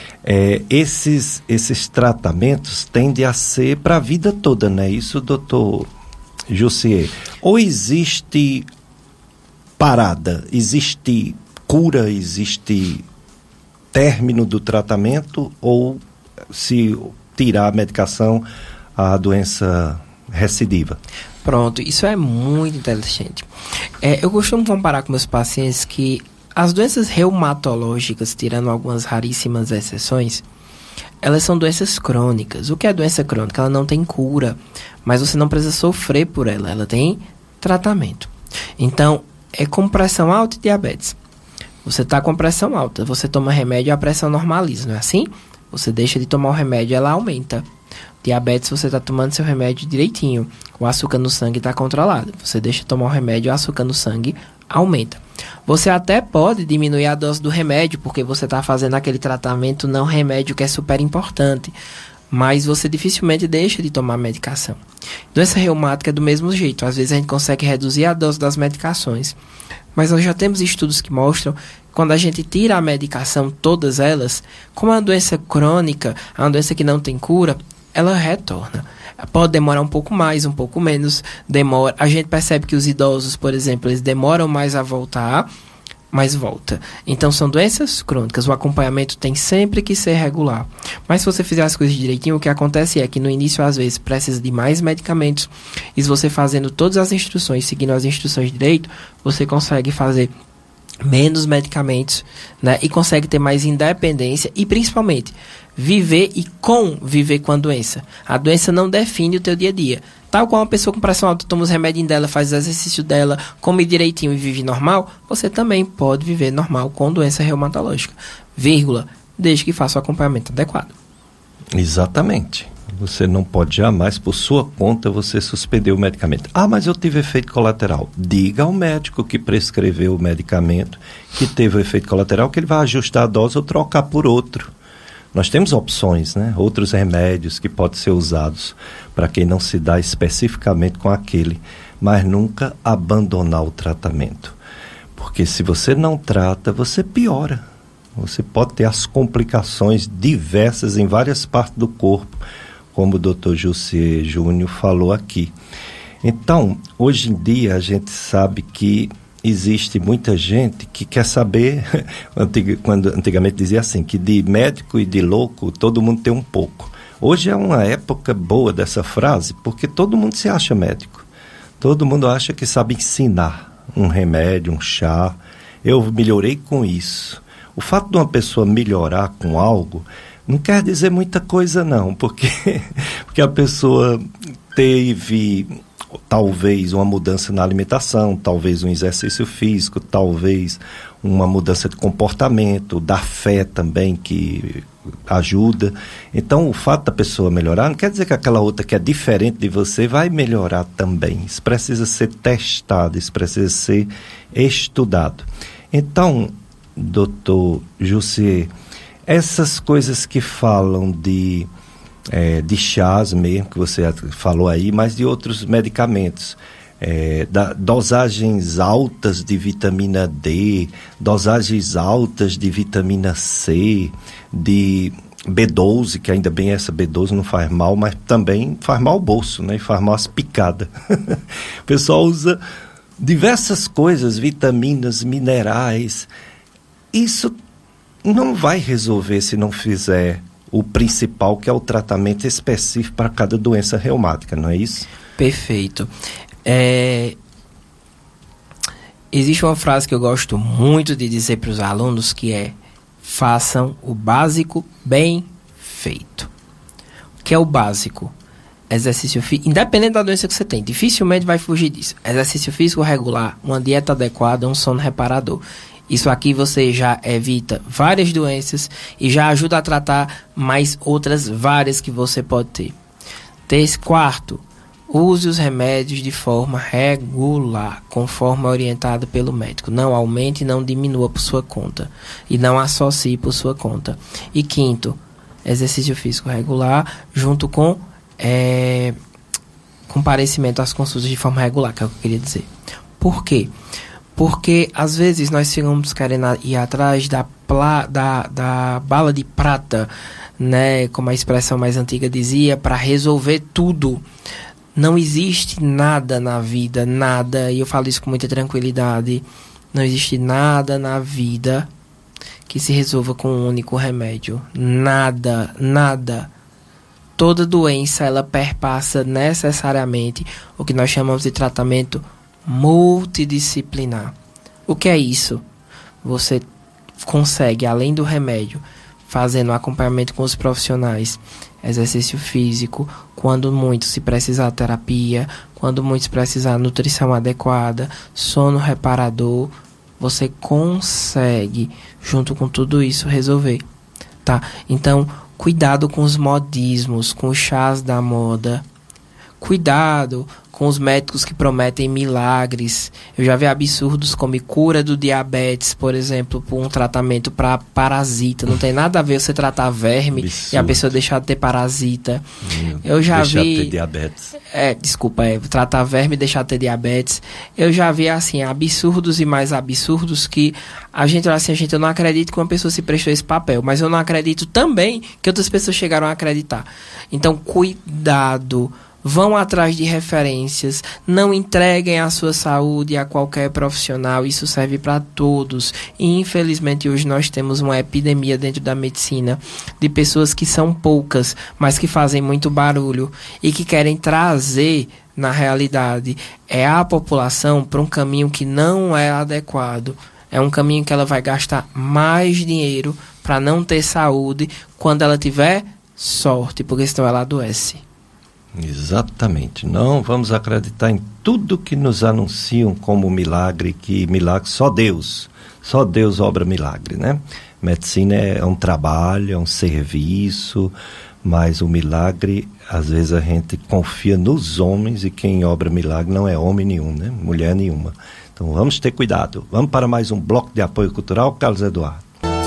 Esses tratamentos tendem a ser para a vida toda, né? Isso, doutor Jussier. Ou existe parada, existe cura, existe término do tratamento, ou se tirar a medicação, a doença recidiva? Pronto, isso é muito inteligente. Eu costumo comparar com meus pacientes que as doenças reumatológicas, tirando algumas raríssimas exceções, elas são doenças crônicas. O que é doença crônica? Ela não tem cura, mas você não precisa sofrer por ela, ela tem tratamento. Então, é como pressão alta e diabetes. Você está com pressão alta, você toma remédio e a pressão normaliza, não é assim? Você deixa de tomar o remédio, ela aumenta. Diabetes, você está tomando seu remédio direitinho, o açúcar no sangue está controlado. Você deixa de tomar o remédio, o açúcar no sangue aumenta. Você até pode diminuir a dose do remédio, porque você está fazendo aquele tratamento não remédio que é super importante. Mas você dificilmente deixa de tomar medicação. Doença reumática é do mesmo jeito. Às vezes a gente consegue reduzir a dose das medicações. Mas nós já temos estudos que mostram que quando a gente tira a medicação, todas elas, como é uma doença crônica, é uma doença que não tem cura, ela retorna. Pode demorar um pouco mais, um pouco menos, demora. A gente percebe que os idosos, por exemplo, eles demoram mais a voltar, mas volta. Então são doenças crônicas, o acompanhamento tem sempre que ser regular. Mas se você fizer as coisas direitinho, o que acontece é que no início às vezes precisa de mais medicamentos, e se você fazendo todas as instruções, seguindo as instruções direito, você consegue fazer menos medicamentos, né? E consegue ter mais independência e principalmente viver e conviver com a doença. A doença não define o teu dia a dia. Tal qual uma pessoa com pressão alta toma os remédios dela, faz o exercício dela, come direitinho e vive normal, você também pode viver normal com doença reumatológica. Vírgula, desde que faça o acompanhamento adequado. Exatamente. Você não pode jamais, por sua conta, você suspender o medicamento. Ah, mas eu tive efeito colateral. Diga ao médico que prescreveu o medicamento, que teve o efeito colateral, que ele vai ajustar a dose ou trocar por outro. Nós temos opções, né? Outros remédios que podem ser usados para quem não se dá especificamente com aquele, mas nunca abandonar o tratamento. Porque se você não trata, você piora. Você pode ter as complicações diversas em várias partes do corpo, como o Dr. José Júnior falou aqui. Então, hoje em dia, a gente sabe que existe muita gente que quer saber, quando antigamente dizia assim, que de médico e de louco, todo mundo tem um pouco. Hoje é uma época boa dessa frase, porque todo mundo se acha médico. Todo mundo acha que sabe ensinar um remédio, um chá. Eu melhorei com isso. O fato de uma pessoa melhorar com algo não quer dizer muita coisa não, porque a pessoa teve talvez uma mudança na alimentação, talvez um exercício físico, talvez uma mudança de comportamento, da fé também que ajuda. Então o fato da pessoa melhorar não quer dizer que aquela outra que é diferente de você vai melhorar também. Isso precisa ser testado, isso precisa ser estudado. Então, doutor José, essas coisas que falam de chás mesmo, que você falou aí, mas de outros medicamentos, dosagens altas de vitamina D, dosagens altas de vitamina C, de B12, que ainda bem essa B12 não faz mal, mas também faz mal ao bolso, né? E faz mal as picadas. O pessoal usa diversas coisas, vitaminas, minerais. Isso não vai resolver se não fizer o principal, que é o tratamento específico para cada doença reumática, não é isso? Perfeito. Existe uma frase que eu gosto muito de dizer para os alunos, que é: façam o básico bem feito. O que é o básico? Exercício físico, independente da doença que você tem, dificilmente vai fugir disso. Exercício físico regular, uma dieta adequada, um sono reparador. Isso aqui você já evita várias doenças e já ajuda a tratar mais outras várias que você pode ter. Quarto, use os remédios de forma regular, conforme orientado pelo médico. Não aumente e não diminua por sua conta. E não associe por sua conta. E quinto, exercício físico regular, junto com comparecimento às consultas de forma regular, que é o que eu queria dizer. Por quê? Porque às vezes nós ficamos querendo ir atrás da bala de prata, né, como a expressão mais antiga dizia, para resolver tudo. Não existe nada na vida, nada, e eu falo isso com muita tranquilidade, não existe nada na vida que se resolva com um único remédio. Nada, nada. Toda doença, ela perpassa necessariamente o que nós chamamos de tratamento multidisciplinar. O que é isso? Você consegue, além do remédio, fazendo acompanhamento com os profissionais, exercício físico, quando muito se precisar terapia, quando muito se precisar nutrição adequada, sono reparador, você consegue, junto com tudo isso, resolver, tá? Então, cuidado com os modismos, com os chás da moda, cuidado com os médicos que prometem milagres. Eu já vi absurdos como cura do diabetes, por exemplo, por um tratamento para parasita. Não tem nada a ver você tratar verme absurdo. E a pessoa deixar de ter parasita. Eu já vi... Deixar de ter diabetes. Tratar verme e deixar de ter diabetes. Eu já vi, assim, absurdos e mais absurdos que a gente, assim, eu não acredito que uma pessoa se prestou esse papel, mas eu não acredito também que outras pessoas chegaram a acreditar. Então, cuidado. Vão atrás de referências, não entreguem a sua saúde a qualquer profissional, isso serve para todos. E infelizmente hoje nós temos uma epidemia dentro da medicina de pessoas que são poucas, mas que fazem muito barulho e que querem trazer, na realidade, a população para um caminho que não é adequado. É um caminho que ela vai gastar mais dinheiro para não ter saúde quando ela tiver sorte, porque senão ela adoece. Exatamente, não vamos acreditar em tudo que nos anunciam como milagre, que milagre só Deus obra milagre, né? Medicina é um trabalho, é um serviço, mas o milagre, às vezes a gente confia nos homens e quem obra milagre não é homem nenhum, né? Mulher nenhuma. Então vamos ter cuidado. Vamos para mais um bloco de apoio cultural, Carlos Eduardo.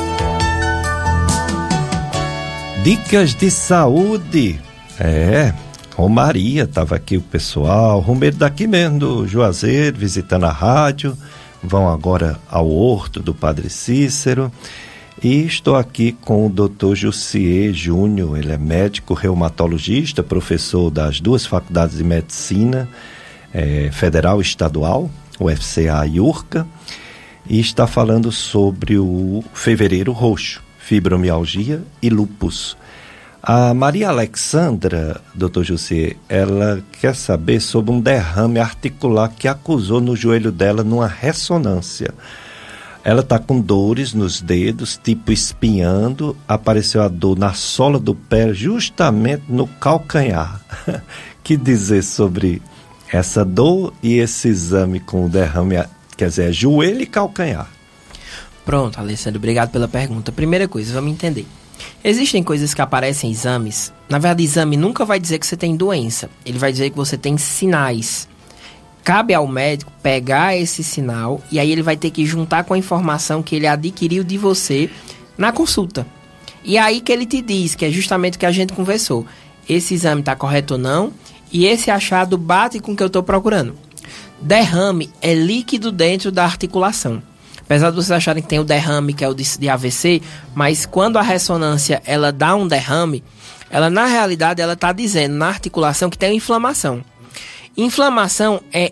Dicas de saúde. Romaria, estava aqui o pessoal, Romeiro daqui mesmo, do Juazeiro, visitando a rádio, vão agora ao Horto do Padre Cícero, E estou aqui com o Dr. Jussier Júnior, ele é médico reumatologista, professor das duas faculdades de medicina, federal e estadual, UFCA e URCA, e está falando sobre o fevereiro roxo, fibromialgia e lúpus. A Maria Alexandra, Dr. Jussier, ela quer saber sobre um derrame articular que acusou no joelho dela numa ressonância. Ela está com dores nos dedos, tipo espinhando, apareceu a dor na sola do pé, justamente no calcanhar. Que dizer sobre essa dor e esse exame com o derrame, quer dizer, joelho e calcanhar? Pronto, Alessandro, obrigado pela pergunta. Primeira coisa, vamos entender. Existem coisas que aparecem em exames. Na verdade, exame nunca vai dizer que você tem doença. Ele vai dizer que você tem sinais. Cabe ao médico pegar esse sinal e aí ele vai ter que juntar com a informação que ele adquiriu de você na consulta. E aí que ele te diz, que é justamente o que a gente conversou. Esse exame está correto ou não e esse achado bate com o que eu estou procurando. Derrame é líquido dentro da articulação. Apesar de vocês acharem que tem o derrame, que é o de AVC, mas quando a ressonância ela dá um derrame, ela na realidade ela está dizendo na articulação que tem uma inflamação. Inflamação é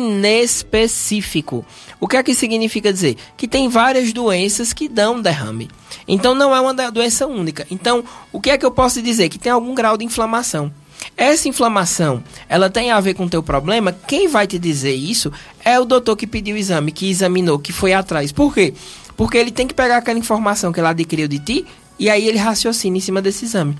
inespecífico. O que é que significa dizer? Que tem várias doenças que dão derrame. Então não é uma doença única. Então o que é que eu posso dizer? Que tem algum grau de inflamação. Essa inflamação, ela tem a ver com o teu problema? Quem vai te dizer isso é o doutor que pediu o exame, que examinou, que foi atrás. Por quê? Porque ele tem que pegar aquela informação que ele adquiriu de ti e aí ele raciocina em cima desse exame.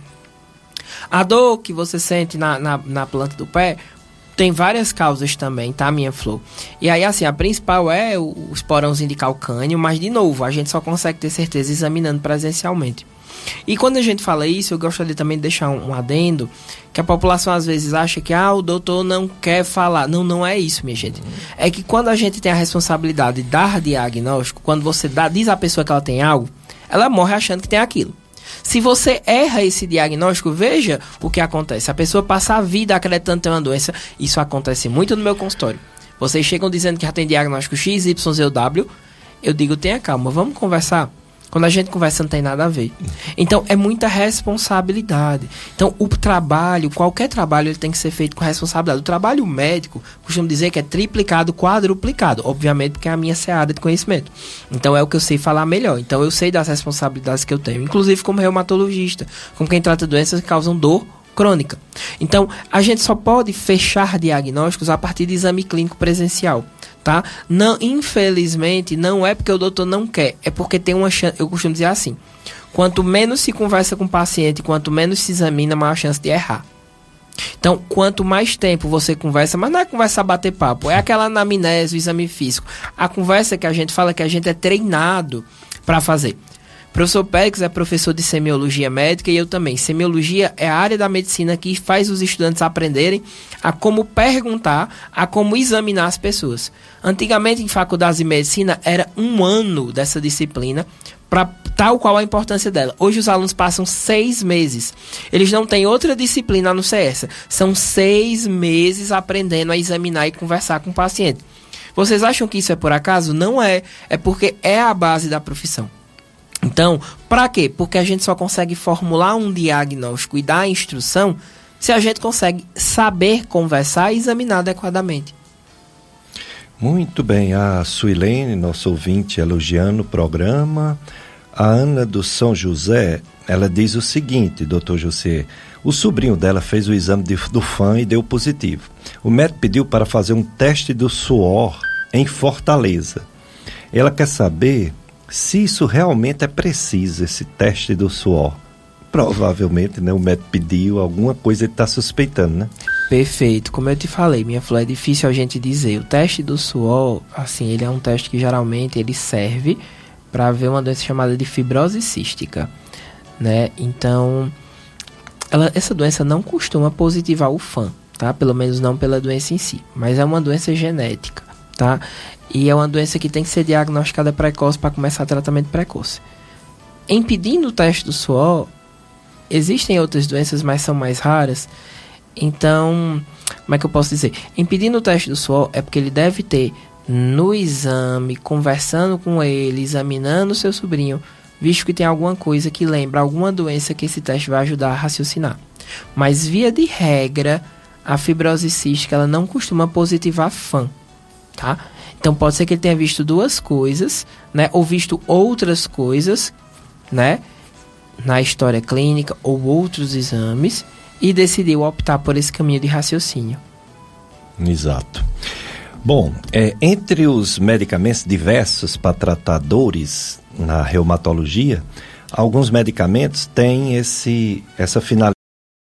A dor que você sente na planta do pé tem várias causas também, tá, minha flor? E aí, assim, a principal é o esporãozinho de calcânio, mas, de novo, a gente só consegue ter certeza examinando presencialmente. E quando a gente fala isso, eu gostaria também de deixar um adendo, que a população às vezes acha que o doutor não quer falar. Não, não é isso, minha gente. É que quando a gente tem a responsabilidade de dar diagnóstico, quando você diz à pessoa que ela tem algo, ela morre achando que tem aquilo. Se você erra esse diagnóstico, veja o que acontece. A pessoa passa a vida acreditando ter uma doença. Isso acontece muito no meu consultório. Vocês chegam dizendo que já tem diagnóstico X, Y, Z ou W. Eu digo, tenha calma, vamos conversar. Quando a gente conversa não tem nada a ver. Então, é muita responsabilidade. Então, o trabalho, qualquer trabalho, ele tem que ser feito com responsabilidade. O trabalho médico, costumo dizer que é triplicado, quadruplicado. Obviamente, porque é a minha seara de conhecimento. Então, é o que eu sei falar melhor. Então, eu sei das responsabilidades que eu tenho. Inclusive, como reumatologista, como quem trata doenças que causam dor crônica. Então, a gente só pode fechar diagnósticos a partir de exame clínico presencial. Tá? Não, infelizmente, não é porque o doutor não quer, é porque tem uma chance. Eu costumo dizer assim: quanto menos se conversa com o paciente, quanto menos se examina, maior a chance de errar. Então, quanto mais tempo você conversa, mas não é conversa a bater papo, é aquela anamnese, o exame físico. A conversa que a gente fala que a gente é treinado para fazer. O professor Pérez é professor de semiologia médica e eu também. Semiologia é a área da medicina que faz os estudantes aprenderem a como perguntar, a como examinar as pessoas. Antigamente, em faculdades de medicina, era 1 ano dessa disciplina, para tal qual a importância dela. Hoje os alunos passam 6 meses. Eles não têm outra disciplina a não ser essa. São 6 meses aprendendo a examinar e conversar com o paciente. Vocês acham que isso é por acaso? Não é. É porque é a base da profissão. Então, para quê? Porque a gente só consegue formular um diagnóstico e dar a instrução se a gente consegue saber conversar e examinar adequadamente. Muito bem, a Suilene, nosso ouvinte, elogiando o programa. A Ana do São José, ela diz o seguinte, doutor José: o sobrinho dela fez o exame do FAM e deu positivo. O médico pediu para fazer um teste do suor em Fortaleza. Ela quer saber se isso realmente é preciso, esse teste do suor. Provavelmente, né, o médico pediu alguma coisa, ele está suspeitando, né? Perfeito. Como eu te falei, minha flor, é difícil a gente dizer. O teste do suor, assim, ele é um teste que geralmente ele serve para ver uma doença chamada de fibrose cística, né? Então, essa doença não costuma positivar o FAM, tá? Pelo menos não pela doença em si, mas é uma doença genética, tá? E é uma doença que tem que ser diagnosticada precoce para começar tratamento precoce. Impedindo o teste do suor, existem outras doenças, mas são mais raras. Então, como é que eu posso dizer? Impedindo o teste do suor é porque ele deve ter, no exame, conversando com ele, examinando o seu sobrinho, visto que tem alguma coisa que lembra alguma doença que esse teste vai ajudar a raciocinar. Mas, via de regra, a fibrose cística ela não costuma positivar FAM, tá? Então, pode ser que ele tenha visto duas coisas, né? Ou visto outras coisas, né? Na história clínica ou outros exames e decidiu optar por esse caminho de raciocínio. Exato. Bom, entre os medicamentos diversos para tratar dores na reumatologia, alguns medicamentos têm essa finalidade,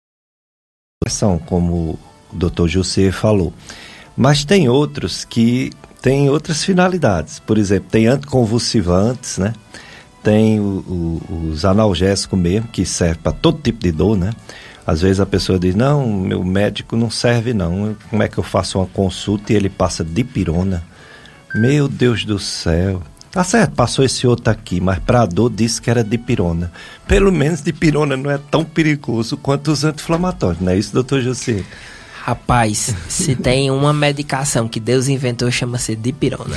como o Dr. José falou. Mas tem outros que têm outras finalidades. Por exemplo, tem anticonvulsivantes, né? Tem os analgésicos mesmo, que servem para todo tipo de dor, né? Às vezes a pessoa diz, não, meu médico não serve não. Como é que eu faço uma consulta e ele passa dipirona? Meu Deus do céu. Tá certo, passou esse outro aqui, mas para a dor disse que era dipirona. Pelo menos dipirona não é tão perigoso quanto os anti-inflamatórios, não é isso, doutor José? Rapaz, se tem uma medicação que Deus inventou, chama-se dipirona.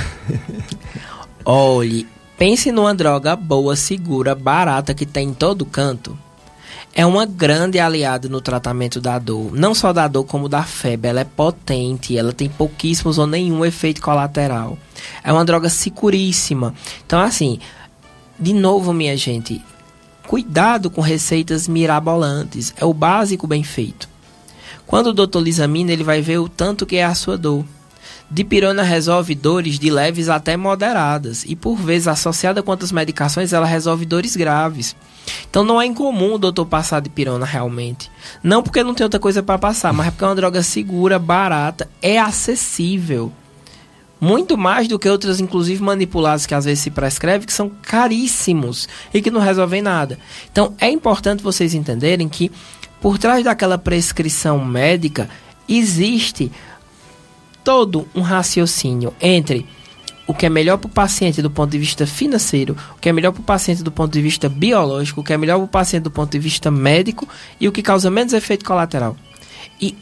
Olhe, pense numa droga boa, segura, barata, que tem em todo canto. É uma grande aliada no tratamento da dor. Não só da dor, como da febre. Ela é potente, ela tem pouquíssimos ou nenhum efeito colateral. É uma droga seguríssima. Então, assim, de novo, minha gente, cuidado com receitas mirabolantes. É o básico bem feito. Quando o doutor lhe examina, ele vai ver o tanto que é a sua dor. Dipirona resolve dores de leves até moderadas. E, por vezes, associada com outras medicações, ela resolve dores graves. Então não é incomum o doutor passar dipirona realmente. Não porque não tem outra coisa para passar, mas é porque é uma droga segura, barata, é acessível. Muito mais do que outras, inclusive manipuladas, que às vezes se prescreve, que são caríssimos e que não resolvem nada. Então é importante vocês entenderem que por trás daquela prescrição médica existe todo um raciocínio entre o que é melhor para o paciente do ponto de vista financeiro, o que é melhor para o paciente do ponto de vista biológico, o que é melhor para o paciente do ponto de vista médico e o que causa menos efeito colateral. E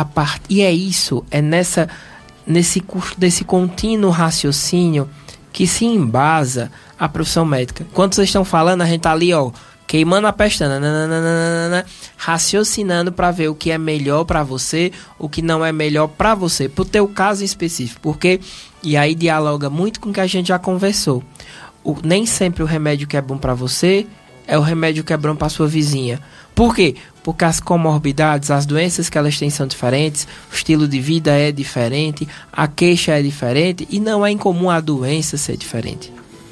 é nesse contínuo raciocínio que se embasa a profissão médica. Quando vocês estão falando, a gente está ali, ó, queimando a pestana, raciocinando para ver o que é melhor para você, o que não é melhor para você, para o teu caso em específico, porque, e aí dialoga muito com o que a gente já conversou, nem sempre o remédio que é bom para você é o remédio que é bom para sua vizinha. Por quê? Porque as comorbidades, as doenças que elas têm são diferentes, o estilo de vida é diferente, a queixa é diferente e não é incomum a doença ser diferente.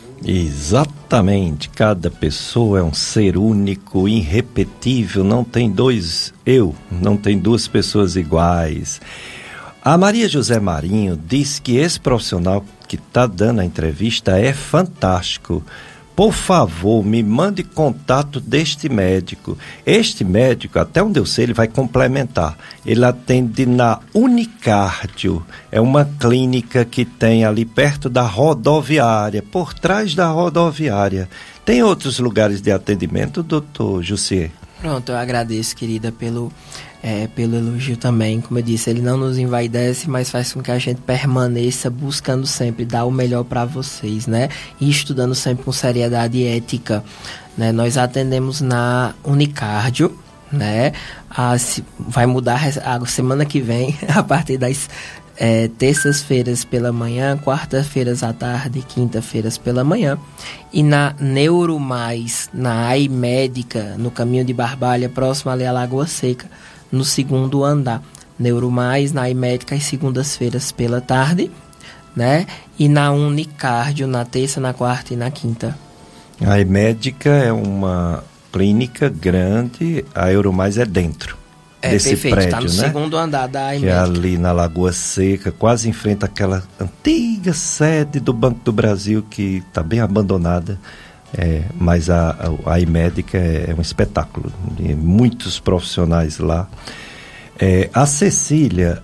Exatamente, cada pessoa é um ser único, irrepetível, não tem não tem duas pessoas iguais. A Maria José Marinho disse que esse profissional que está dando a entrevista é fantástico. Por favor, me mande contato deste médico. Este médico, até onde eu sei, ele vai complementar. Ele atende na Unicardio. É uma clínica que tem ali perto da rodoviária, por trás da rodoviária. Tem outros lugares de atendimento, doutor José? Pronto, eu agradeço, querida, pelo elogio também. Como eu disse, ele não nos envaidece, mas faz com que a gente permaneça buscando sempre dar o melhor para vocês, né? E estudando sempre com seriedade e ética, né? Nós atendemos na Unicardio, né? Vai mudar a semana que vem, a partir das terças-feiras pela manhã, quarta-feiras à tarde, quinta-feiras pela manhã. E na Neuromais, na AI Médica, no caminho de Barbalha, próximo ali à Lagoa Seca, no segundo andar. Neuromais, na AI Médica, às segundas-feiras pela tarde, né? E na Unicardio, na terça, na quarta e na quinta. A AI Médica é uma clínica grande, a Euromais é dentro. Desse perfeito, prédio, tá no segundo andar da AI que Médica. É ali na Lagoa Seca, quase em frente àquela antiga sede do Banco do Brasil, que está bem abandonada, mas a AI Médica é um espetáculo, tem muitos profissionais lá. A Cecília,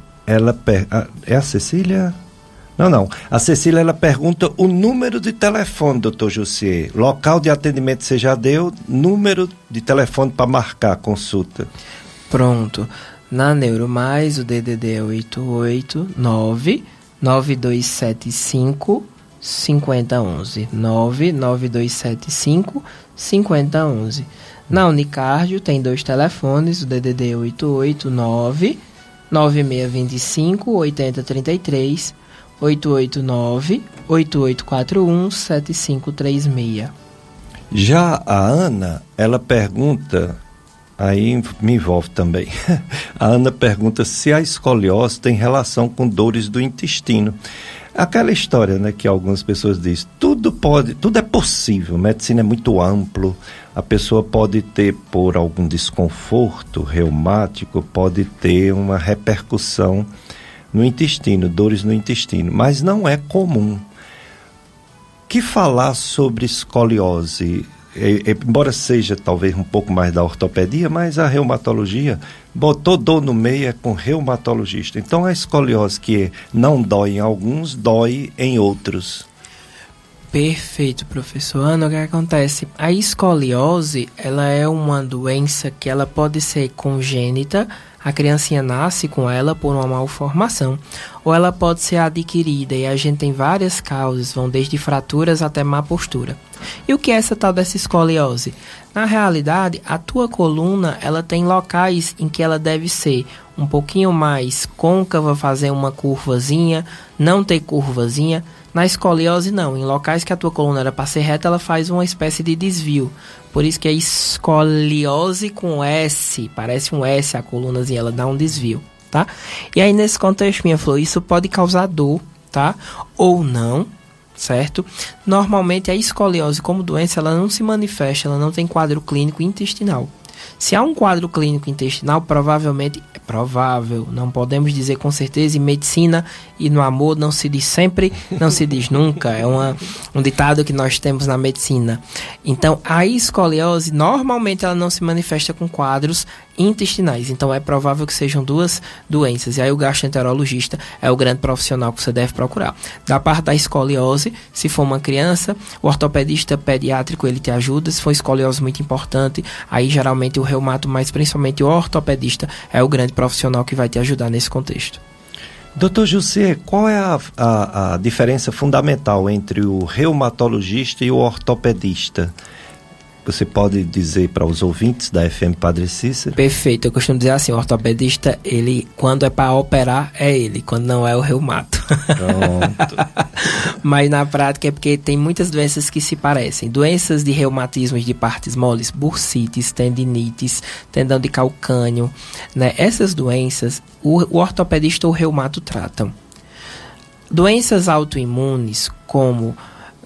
a Cecília? Não. A Cecília, ela pergunta o número de telefone, doutor José. Local de atendimento você já deu, número de telefone para marcar a consulta. Pronto. Na Neuromais, o DDD é 889-9275 5011. 99275 5011. Na Unicardio tem 2 telefones, o DDD 889 9625 8033, 889 8841 7536. Já a Ana, ela pergunta, aí me envolve também, a Ana pergunta se a escoliose tem relação com dores do intestino. Aquela história, né, que algumas pessoas dizem, tudo é possível, medicina é muito amplo, a pessoa pode ter, por algum desconforto reumático, pode ter uma repercussão no intestino, dores no intestino, mas não é comum. Que falar sobre escoliose, embora seja talvez um pouco mais da ortopedia, mas a reumatologia botou dor no meio é com reumatologista. Então a escoliose que não dói em alguns, dói em outros. Perfeito, professor Ana. O que acontece? A escoliose, ela é uma doença que ela pode ser congênita, a criancinha nasce com ela por uma malformação, ou ela pode ser adquirida, e a gente tem várias causas, vão desde fraturas até má postura. E o que é essa tal dessa escoliose? Na realidade, a tua coluna, ela tem locais em que ela deve ser um pouquinho mais côncava, fazer uma curvazinha, não ter curvazinha. Na escoliose não, em locais que a tua coluna era para ser reta, ela faz uma espécie de desvio. Por isso que é escoliose com S, parece um S a colunazinha, ela dá um desvio, tá? E aí nesse contexto, minha flor, isso pode causar dor, tá? Ou não, certo? Normalmente a escoliose como doença, ela não se manifesta, ela não tem quadro clínico intestinal. Se há um quadro clínico intestinal, provavelmente, é provável, não podemos dizer com certeza, em medicina e no amor não se diz sempre, não se diz nunca, é um ditado que nós temos na medicina. Então, a escoliose, normalmente ela não se manifesta com quadros intestinais, então é provável que sejam duas doenças, e aí o gastroenterologista é o grande profissional que você deve procurar. Da parte da escoliose, se for uma criança, o ortopedista pediátrico ele te ajuda, se for escoliose muito importante, aí geralmente o reumato, mas principalmente o ortopedista é o grande profissional que vai te ajudar nesse contexto. Doutor José, qual é a diferença fundamental entre o reumatologista e o ortopedista? Você pode dizer para os ouvintes da FM Padre Cícero? Perfeito, eu costumo dizer assim, o ortopedista, ele, quando é para operar, é ele, quando não é o reumato. Pronto. Mas na prática é porque tem muitas doenças que se parecem. Doenças de reumatismos de partes moles, bursites, tendinites, tendão de calcânio, né? Essas doenças, o ortopedista ou o reumato tratam. Doenças autoimunes como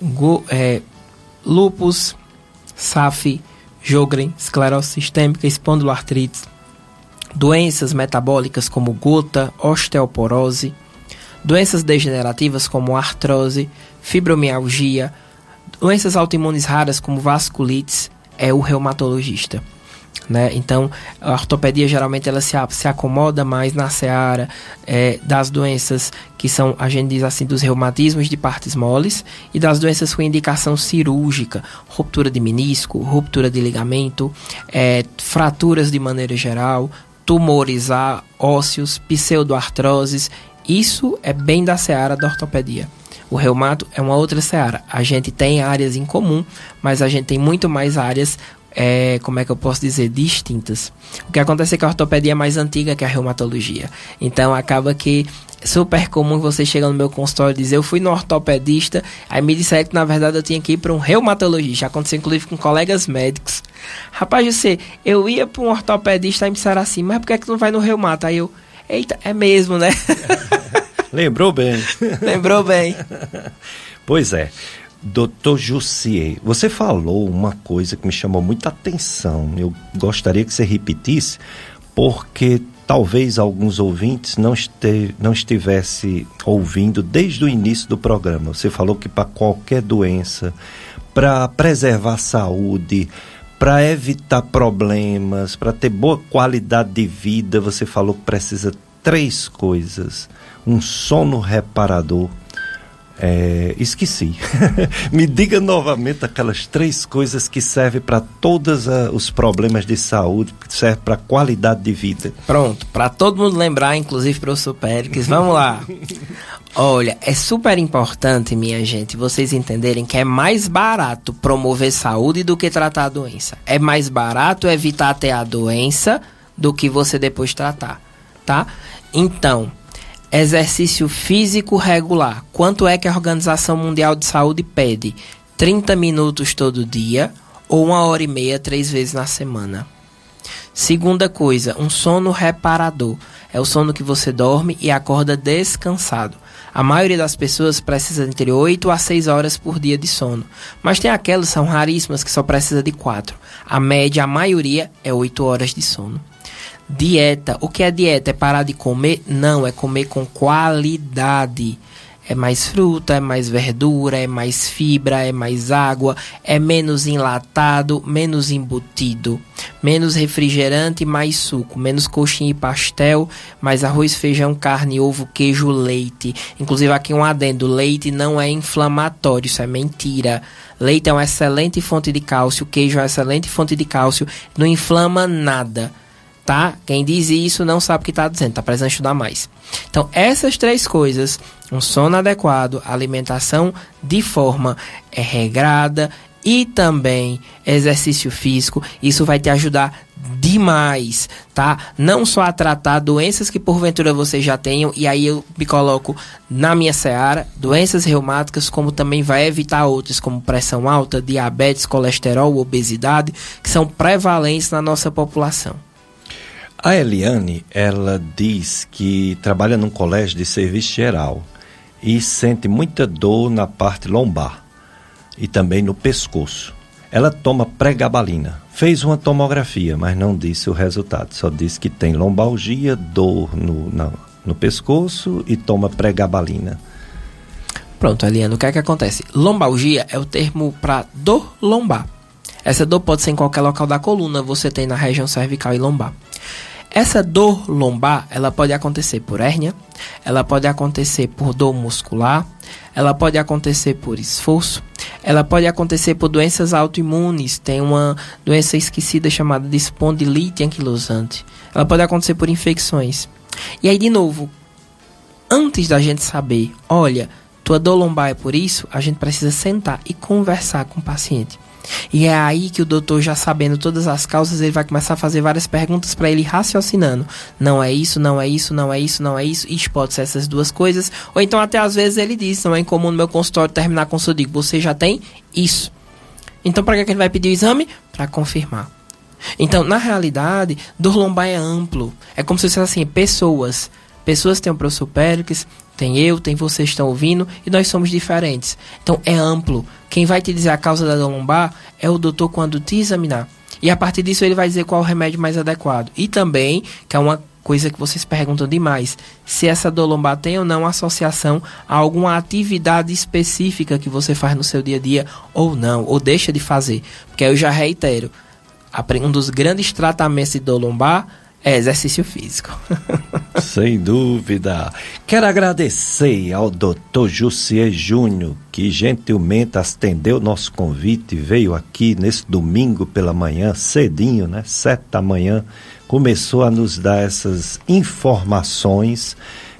lúpus, SAF, Sjögren, esclerose sistêmica, espondiloartrite, doenças metabólicas como gota, osteoporose, doenças degenerativas como artrose, fibromialgia, doenças autoimunes raras como vasculites, é o reumatologista. Né? Então, a ortopedia geralmente ela se acomoda mais na seara das doenças que são, a gente diz assim, dos reumatismos de partes moles e das doenças com indicação cirúrgica, ruptura de menisco, ruptura de ligamento, fraturas de maneira geral, tumores ósseos, pseudoartroses. Isso é bem da seara da ortopedia. O reumato é uma outra seara. A gente tem áreas em comum, mas a gente tem muito mais áreas como é que eu posso dizer, distintas. O que acontece é que a ortopedia é mais antiga que a reumatologia. Então acaba que é super comum você chegar no meu consultório e dizer, eu fui no ortopedista, aí me disseram que na verdade eu tinha que ir para um reumatologista. Já aconteceu inclusive com colegas médicos. Rapaz, eu ia para um ortopedista e me disseram assim, mas por que tu não vai no reumato? Aí eu, eita, é mesmo, né? Lembrou bem. Lembrou bem. Pois é. Doutor Jussier, você falou uma coisa que me chamou muita atenção. Eu gostaria que você repetisse, porque talvez alguns ouvintes não estivessem ouvindo desde o início do programa. Você falou que para qualquer doença, para preservar a saúde, para evitar problemas, para ter boa qualidade de vida, você falou que precisa 3 coisas. Um sono reparador. Esqueci. Me diga novamente aquelas 3 coisas que servem para todos os problemas de saúde, que servem para qualidade de vida. Pronto, para todo mundo lembrar, inclusive para o professor Péricles, vamos lá. Olha, é super importante, minha gente, vocês entenderem que é mais barato promover saúde do que tratar a doença. É mais barato evitar ter a doença do que você depois tratar, tá? Então, exercício físico regular. Quanto é que a Organização Mundial de Saúde pede? 30 minutos todo dia ou 1h30, 3 vezes na semana. Segunda coisa, um sono reparador. É o sono que você dorme e acorda descansado. A maioria das pessoas precisa de entre 8 a 6 horas por dia de sono. Mas tem aquelas, são raríssimas, que só precisa de 4. A média, a maioria, é 8 horas de sono. Dieta. O que é dieta? É parar de comer? Não, é comer com qualidade. É mais fruta, é mais verdura, é mais fibra, é mais água, é menos enlatado, menos embutido, menos refrigerante, mais suco, menos coxinha e pastel, mais arroz, feijão, carne, ovo, queijo, leite. Inclusive aqui um adendo, leite não é inflamatório, isso é mentira. Leite é uma excelente fonte de cálcio, queijo é uma excelente fonte de cálcio, não inflama nada. Tá? Quem diz isso não sabe o que está dizendo, está precisando estudar mais. Então, essas 3 coisas, um sono adequado, alimentação de forma regrada e também exercício físico, isso vai te ajudar demais, tá? Não só a tratar doenças que porventura vocês já tenham, e aí eu me coloco na minha seara, doenças reumáticas, como também vai evitar outras, como pressão alta, diabetes, colesterol, obesidade, que são prevalentes na nossa população. A Eliane, ela diz que trabalha num colégio de serviço geral e sente muita dor na parte lombar e também no pescoço. Ela toma pregabalina. Fez uma tomografia, mas não disse o resultado. Só disse que tem lombalgia, dor no pescoço e toma pregabalina. Pronto, Eliane, o que é que acontece? Lombalgia é o termo para dor lombar. Essa dor pode ser em qualquer local da coluna, você tem na região cervical e lombar. Essa dor lombar, ela pode acontecer por hérnia, ela pode acontecer por dor muscular, ela pode acontecer por esforço, ela pode acontecer por doenças autoimunes, tem uma doença esquecida chamada de espondilite anquilosante, ela pode acontecer por infecções. E aí, de novo, antes da gente saber, olha, tua dor lombar é por isso, a gente precisa sentar e conversar com o paciente. E é aí que o doutor, já sabendo todas as causas, ele vai começar a fazer várias perguntas para ele raciocinando. Não é isso, não é isso, não é isso, não é isso. Isso pode ser essas 2 coisas. Ou então até às vezes ele diz, não é incomum no meu consultório terminar com o digo, você já tem isso. Então para que ele vai pedir o exame? Para confirmar. Então, na realidade, dor lombar é amplo. É como se fosse assim, pessoas têm o professor Péricles, tem eu, tem vocês que estão ouvindo, e nós somos diferentes. Então é amplo. Quem vai te dizer a causa da dor lombar é o doutor quando te examinar. E a partir disso ele vai dizer qual é o remédio mais adequado. E também, que é uma coisa que vocês perguntam demais, se essa dor lombar tem ou não associação a alguma atividade específica que você faz no seu dia a dia, ou não, ou deixa de fazer. Porque eu já reitero, um dos grandes tratamentos de dor lombar é exercício físico. Sem dúvida. Quero agradecer ao Dr. Jussier Júnior, que gentilmente atendeu nosso convite e veio aqui nesse domingo pela manhã, cedinho, né? 7 da manhã, começou a nos dar essas informações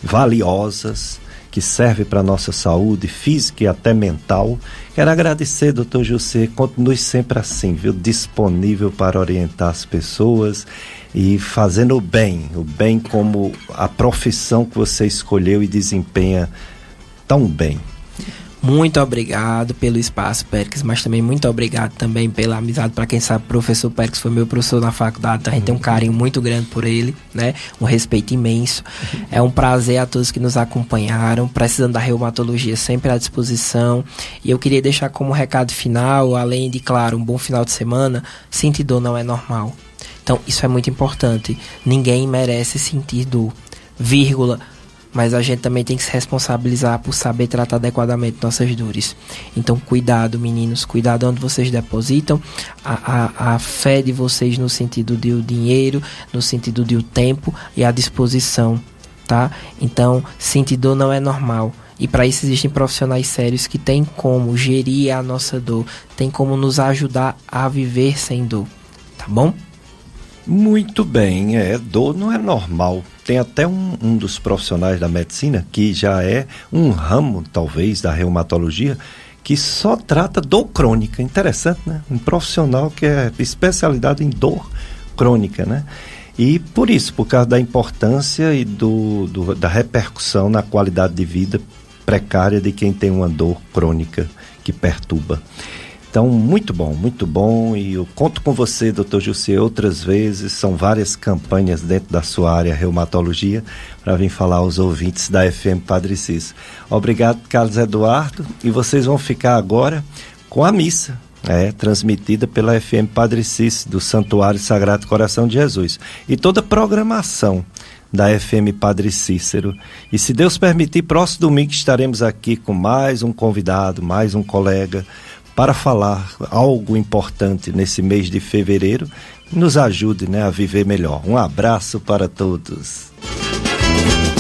valiosas que servem para a nossa saúde física e até mental. Quero agradecer, doutor Jussier, continue sempre assim, viu? Disponível para orientar as pessoas e fazendo o bem como a profissão que você escolheu e desempenha tão bem. Muito obrigado pelo espaço, Péricles, mas também muito obrigado também pela amizade. Para quem sabe, o professor Péricles foi meu professor na faculdade, então a gente tem um carinho muito grande por ele, né? Um respeito imenso. É um prazer a todos que nos acompanharam, precisando da reumatologia sempre à disposição. E eu queria deixar como recado final, além de, claro, um bom final de semana, sentir dor não é normal. Então, isso é muito importante. Ninguém merece sentir dor, vírgula. Mas a gente também tem que se responsabilizar por saber tratar adequadamente nossas dores. Então, cuidado, meninos, cuidado onde vocês depositam a fé de vocês no sentido de o dinheiro, no sentido de o tempo e a disposição, tá? Então, sentir dor não é normal. E para isso existem profissionais sérios que têm como gerir a nossa dor, têm como nos ajudar a viver sem dor, tá bom? Muito bem, dor não é normal. tem até um dos profissionais da medicina, que já é um ramo, talvez, da reumatologia, que só trata dor crônica. Interessante, né? Um profissional que é especialidade em dor crônica, né? E por isso, por causa da importância e da repercussão na qualidade de vida precária de quem tem uma dor crônica que perturba. Então, muito bom, e eu conto com você, Dr. Jussi, outras vezes, são várias campanhas dentro da sua área, reumatologia, para vir falar aos ouvintes da FM Padre Cícero. Obrigado, Carlos Eduardo, e vocês vão ficar agora com a missa, transmitida pela FM Padre Cícero, do Santuário Sagrado Coração de Jesus, e toda a programação da FM Padre Cícero. E se Deus permitir, próximo domingo estaremos aqui com mais um convidado, mais um colega, para falar algo importante nesse mês de fevereiro, nos ajude, a viver melhor. Um abraço para todos.